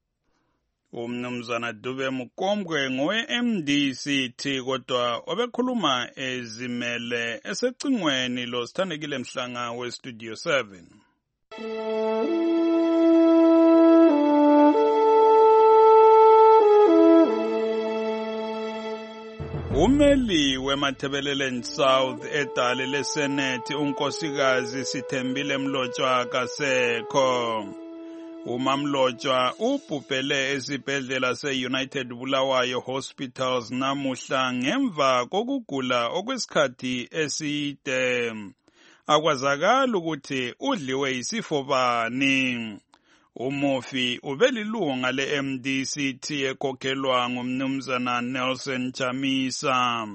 Umnumzana Dube Mkombwe ngowe-MDCT kodwa obekhuluma ezimele esecingweni lo Sithandekile Mhlanga we-Studio 7. Umeli weMatabeleland South edale leSenate unkosikazi Sithembile Mlotshwa kasekho. UMamlotshwa ubhubhele esibhedlela se-United Bulawayo Hospitals namuhla ngemva kokugula okwesikhathi eside. Akwazakala ukuthi udliwe isifo bani. Umufi ubelilunga le-MDCT ekhokhelwa ngumnumzana Nelson Chamisa.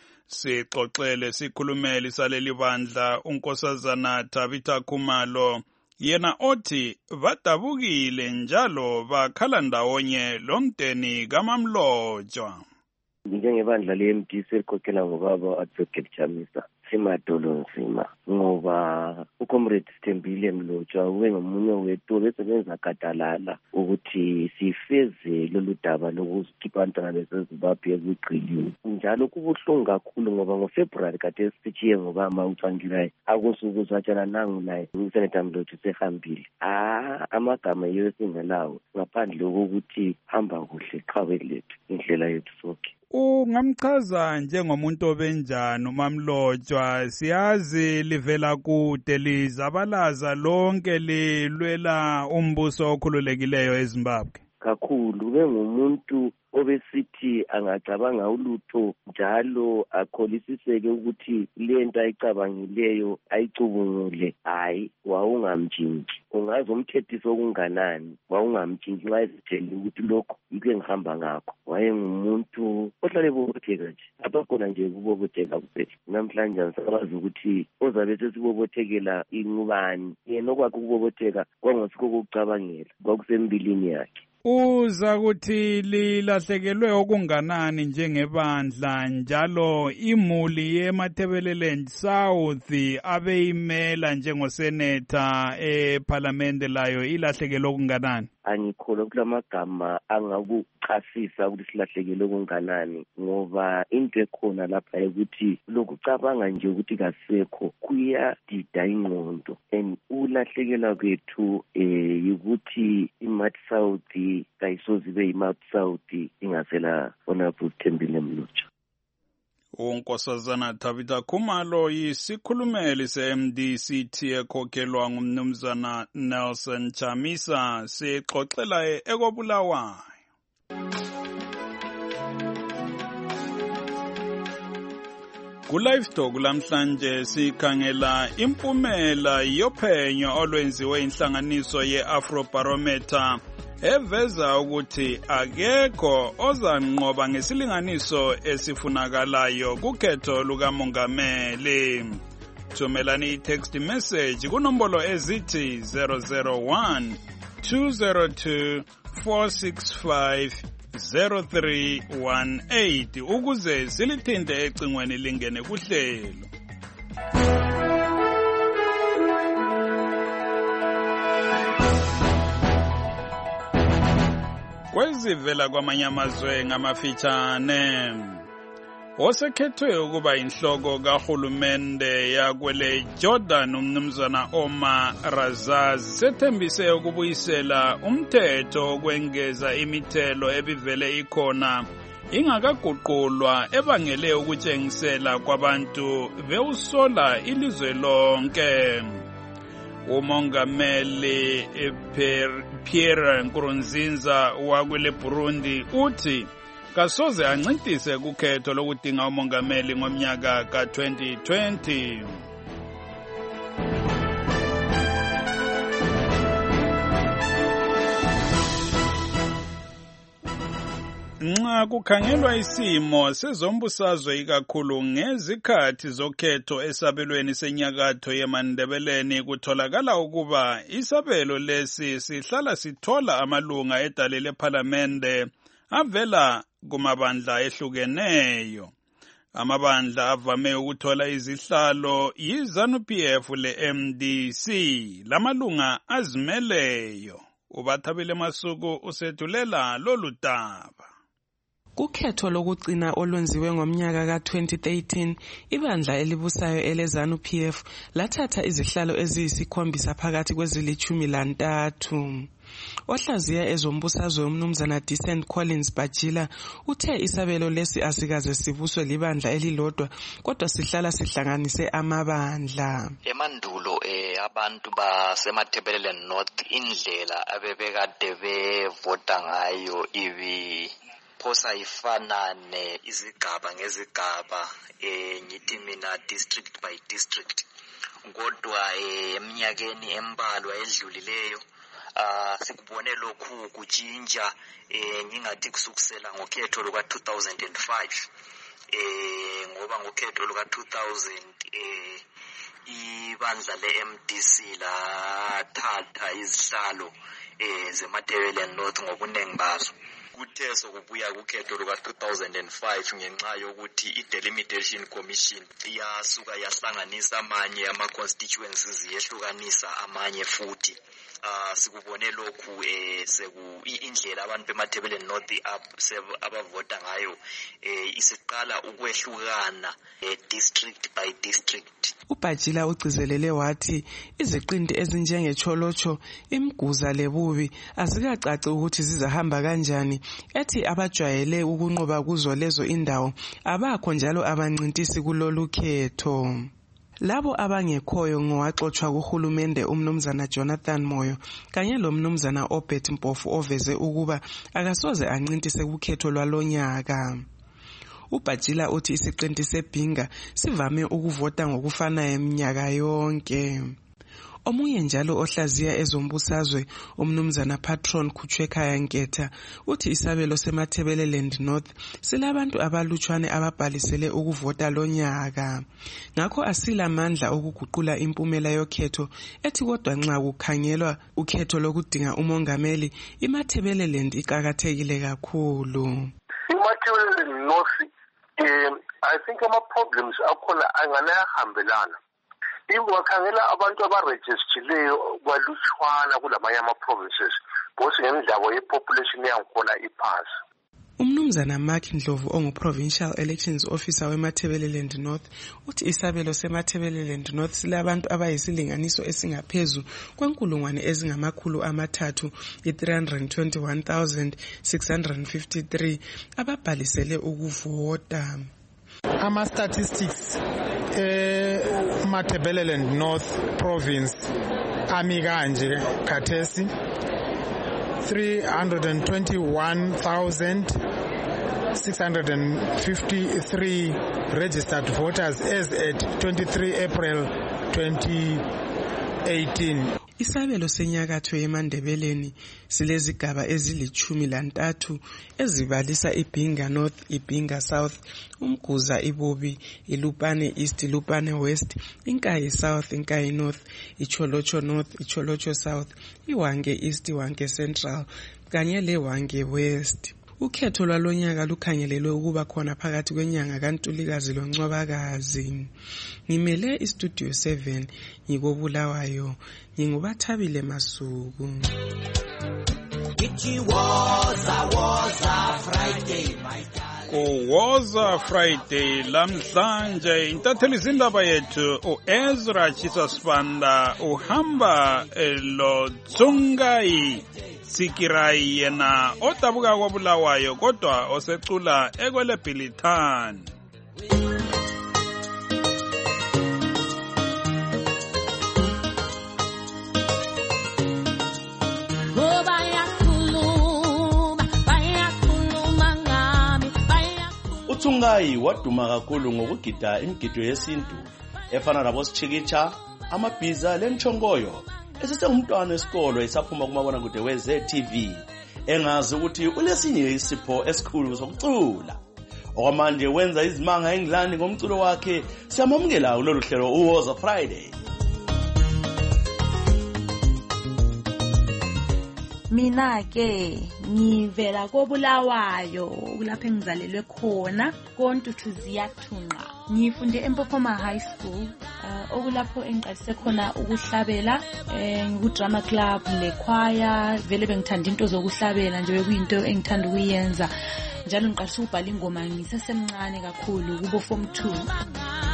Sixoxele sikhulumeli saleli bandla unkosazana Tabitha Khumalo yena othi badabukile njalo bakhala ndawonye lomdeni kaMamlotshwa. Njengebandla le-MDC elikhokhela ngobaba Advocate Chamisa simadolo nzima ngoba uComrade Sithembile Mlotshwa ube ngomunye wethu besebenza gadalala ukuthi sifeze lolu daba lokuzikhipha abantwana beseZimbabwe ekugqilini. Njalo kubuhlungu kakhulu ngoba ngoFebruary kade sitshiye ngobaba uTsvangirai akusuku zatshana nangu naye uSenator Mlotshwa sehambile. Amagama yiyo esingelawo ngaphandle kokuthi hamba kuhle qhawe lethu indlela yethu sonke. Ungamchaza njengomuntu obenjani uMamlotshwa? Siyazi livela kude lizabalaza lonke lilwela umbuso okhululekileyo eZimbabwe. Kakhulu bengumuntu obesithi angacabanga ulutho njalo akholisiseke ukuthi lento ayicabangileyo ayicubungule. Hayi wawungamtshintshi ungazi umthethiso okunganani wawungamtshintshi nxa ezitshela ukuthi lokho yikho engihamba ngakho. Wayengumuntu ohlale bobotheka nje abakhona nje kubobotheka kuphela. Namhlanje angisakwazi ukuthi ozabe sesibobothekela ingubani yena okwakhe ukubobotheka kwangosikho kokucabangela kwakusembilini yakhe. Uza kuthi lilahlekelwe okunganani njengebandla njalo imuli yeMatabeleland South abeyimela njengosenator eParliament layo ilahlekelwe okunganani? Angikholwa kulamagama angakuchasisa ukuthi silahlekelwe okunganani ngoba into ekhona lapha ukuthi lokucabanga nje ukuthi kasekho kuyadida ingqondo and ulahlekelwa kwethu ukuthi iMat South kayisoze ibe iMat South ingasela Honorable Sithembile Mlotshwa. Unkosazana Tabitha Khumalo yisikhulumeli se-MDCT ekhokhelwa ngumnumzana Nelson Chamisa sixoxela Ku-Livestock lamhlanje sikhangela impumela yophenyo olwenziwe inhlanganiso ye-Afrobarometer eveza ukuthi akekho ozanqoba ngesilinganiso esifunakalayo kukhetho lukamongameli. Thumelani i-text message kunombolo ezithi 001 202 465 0318 ukuze silithinte ecingweni lingene kuhlelo. Kwezivela kwamanye amazwe ngamafitshane, osekhethwe ukuba inhloko kahulumende yakwele Jordan umnumzana Omar Razaz sethembise ukubuyisela umthetho okwengeza imithelo ebivele ikhona ingakaguqulwa ebangele ukutshengisela kwabantu bewusola ilizwe lonke. Umongameli Pierre Nkurunziza wakwele Burundi uthi kasoze ancintise kukhetho lokudinga umongameli ngomnyaka ka-2020. Nxa kukhangelwa isimo sezombusazwe ikakhulu ngezikhathi zokhetho esabelweni senyakatho yemandebeleni kutholakala ukuba isabelo lesi sihlala sithola amalunga edale lephalamende avela kumabandla ehlukeneyo. Amabandla avame ukuthola izihlalo yi-ZANU-PF le-MDC lamalunga azimeleyo. Ubathabile Masuku usethulela lolu daba. Kukhetho lokugcina olwenziwe ngomnyaka ka-2013, ibandla elibusayo ele-ZANU-PF lathatha izihlalo eziyisikhombisa phakathi kwezili-13. Ohlaziya ezombusazwe umnumzana Decent Collins Bajila uthe isabelo lesi asikaze sibuswe libandla elilodwa kodwa sihlala sihlanganise amabandla. Emandulo abantu basemathebelelen North indlela abebekade bevota ngayo phosa ifanane izigaba ngezigaba ngithi mina district by district, kodwa eminyakeni embalwa edlulileyo sikubone lokhu kutshintsha ngingathi kusukisela ngokhetho luka-2005 ngoba ngokhetho luka-2000 ibandla le-MDC lathatha izihlalo zemathebelelen North ngobuningi bazo. Kuthe sokubuya kukhetho luka-2005 ngenxa yokuthi i-Delimitation Commission iyasuka yahlanganisa amanye ama-constituencies yehlukanisa amanye futhi. Sikubone lokhu indlela abantu bemathebelelen North abavota ngayo isiqala ukwehlukana district by district. uBhajila ugcizelele wathi iziqinti ezinjengecholocho, imguza lebubi azikacaci ukuthi zizahamba kanjani, ethi abajwayele ukunqoba kuzo lezo indawo abakho njalo abancintisi kulolu khetho. Labo abangekhoyo ngowaxoxwa kuhulumende umnumzana Jonathan Moyo kanye lomnumzana Obert Mpofu oveze ukuba akasoze ancintise kukhetho lwalonyaka. uBhajila uthi isiqinti seBhinga sivame ukuvota ngokufanayo eminyaka yonke. Omunye njalo ohlaziya ezombusazwe umnumzana Patron Kuchwekhaya Nketha uthi isabelo semathebeleland North silabantu abalutshwane ababhalisele ukuvota lonyaka, ngakho asilamandla okuguqula impumela yokhetho, ethi kodwa nxa kukhangelwa ukhetho lokudinga umongameli imathebeleland iqakathekile kakhulu. Imathebeleland North I think ama-problems akhona anganayahambelana. Iwakhangela abantu abarejistileyo balutshwana kulamanye ama-provinces because ngendaba ye-population yangikhona iphansi. Umnumzana Mark Ndlovu ongu-Provincial Elections Officer wemathebeleland North uthi isabelo semathebeleland North silabantu abayisilinganiso esingaphezu kwenkulungwane ezingamakhulu amathathu i-321,653 ababhalisele ukuvota. Ama-statistics Mathebeleland North Province ami kanje khathesi 321,653 653 registered voters as at 23 April 2018. Isabelo senyakatho eMandebeleni silezigaba ezili-13 ezibalisa iBhinga North, iBhinga South, uMguza, iBobi, iLupane East, iLupane West, iNkayi South, iNkayi North, iCholocho North, iCholocho South, iWange East, iWange Central kanye leWange West. Ukhetho lwalonyaka lukhangelelwe ukuba khona phakathi kwenyanga kaNtulikazi loNcwabakazi. Ngimele iStudio 7 ngikobulawayo, ngingubathabile Masuku. Kuwoza Friday lamhlanje intatheli zindaba yethu uEzra Chisasibanda uhamba lo Tsungai Sikirai yena odabuka kwabulawayo kodwa osecula ekwele Bilithani. uTsungai waduma kakhulu ngokugida imigido yesintu efana nabo Sichikitsha, amabhiza lenchongoyo. Esesengumntwana esikolo esaphuma kumabona kude weZTV engazi ukuthi ulesinye isipho esikhulu sokucula. Okwamanje wenza izimanga eNgilandi ngomculo wakhe. Siyamamukela kulolu hlelo uWoza Friday. Mina ke ngivela kobulawayo kulapho engizalelwe khona koNtuthuziya Thunqa. Ngifunde eMpopoma High School okulapho engiqalise khona ukuhlabela ngiku-drama club lechoir. Vele bengithanda into zokuhlabela nje bekuyinto engithanda ukuyenza. Njalo ngiqalise ukubhala ingoma ngisesemncane kakhulu kubo form 2.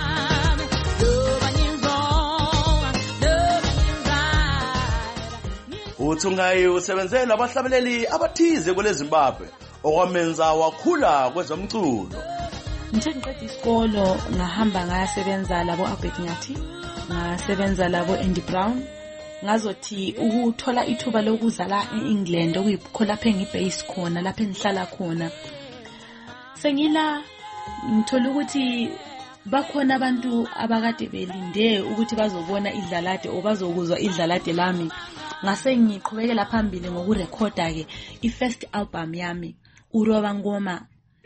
uTsungai usebenzela abahlabeleli abathize kule Zimbabwe okwamenza wakhula kwezomculo. Nje ngiqeda isikolo ngahamba ngayasebenza labo Albert Nyathi, ngasebenza labo Andy Brown. Ngazothi ukuthola ithuba lokudlala eEngland okuyikho lapho engibase khona, lapho engihlala khona. Sengila ngithola ukuthi bakhona abantu abakade belinde ukuthi bazobona idlalade o bazokuzwa idlalade lami. Ngase ngiqhubekela phambili ngokurekhoda ke i-first album yami uRoba Ngoma.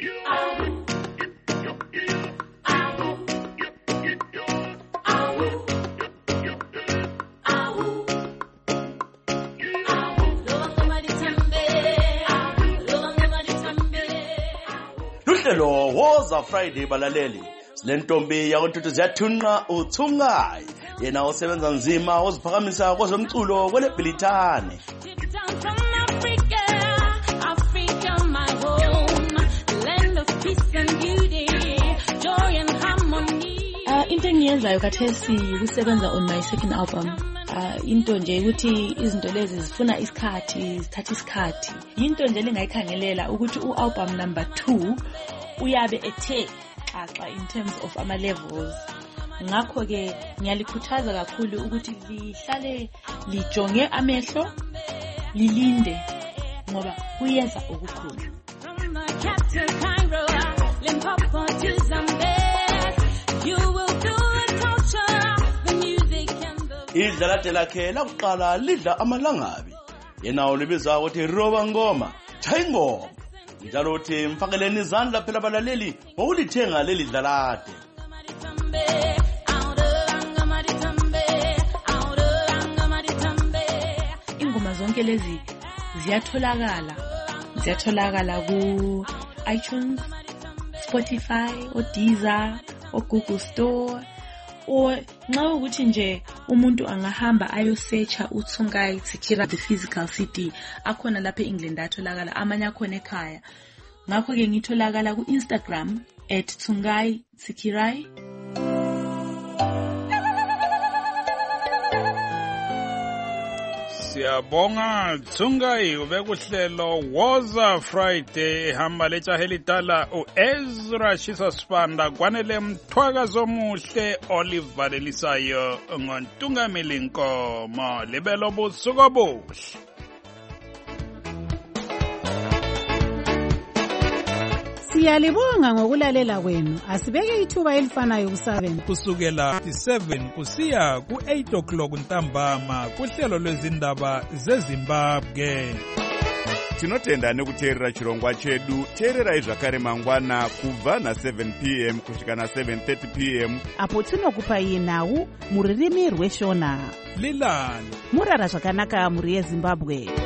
Luhlelo Woza Friday balaleli. Silentombi yakoNtuthuziya Thunqa uTsungai. Yena osebenza nzima oziphakamisa kwezomculo kwele Bilithani. Into engiyenzayo khathesi ukusebenza on my second album. Into nje ukuthi izinto lezi zifuna isikhathi, zithatha isikhathi. Into nje lengayikhangelela ukuthi ualbum number 2 uyabe ethe xaxa in terms of ama levels. Ngakho ke ngiyalikhuthaza kakhulu ukuthi lihlale lijonge amehlo lilinde ngoba kuyeza okukhulu. Idlalade lakhe lakuqala lidla amalangabi. Yena ulibiza ukuthi Roba Ngoma, chaya ingoma. Njalo uthi mfakeleni izandla phela balaleli ngokulithenga leli dlalade. Ingoma zonke lezi ziyatholakala ku iTunes, Spotify, Deezer, Google Store. O nxa ukuthi nje umuntu angahamba ayosearcha uTsungai Sikirai the physical CD akhona lapha eEngland atholakala, amanye akhona ekhaya. Ngakho ke ngitholakala ku Instagram @Tsungai Sikirai. Siyabonga Tsungai ubekuhlelo Woza Friday hamba lejahelidala uEzra Chisasibanda kwanele mthwakazo omuhle olivalelisayo ngontungameli Nkomo libelo busuku obuhle. Siyalibonga ngokulalela kwenu. Asibeke ithuba elifanayo ku7 kusukela 7 kusiya ku8 o'clock ntambama kuhlelo lwezindaba zeZimbabwe. Tinotenda nekuteerera chirongwa chedu. Teererai zvakare mangwana kubva na7 p.m. kusvika na7:30 p.m. apo tinokupai nhau muririmi rweshona. Lilani murara zvakanaka muri yeZimbabwe.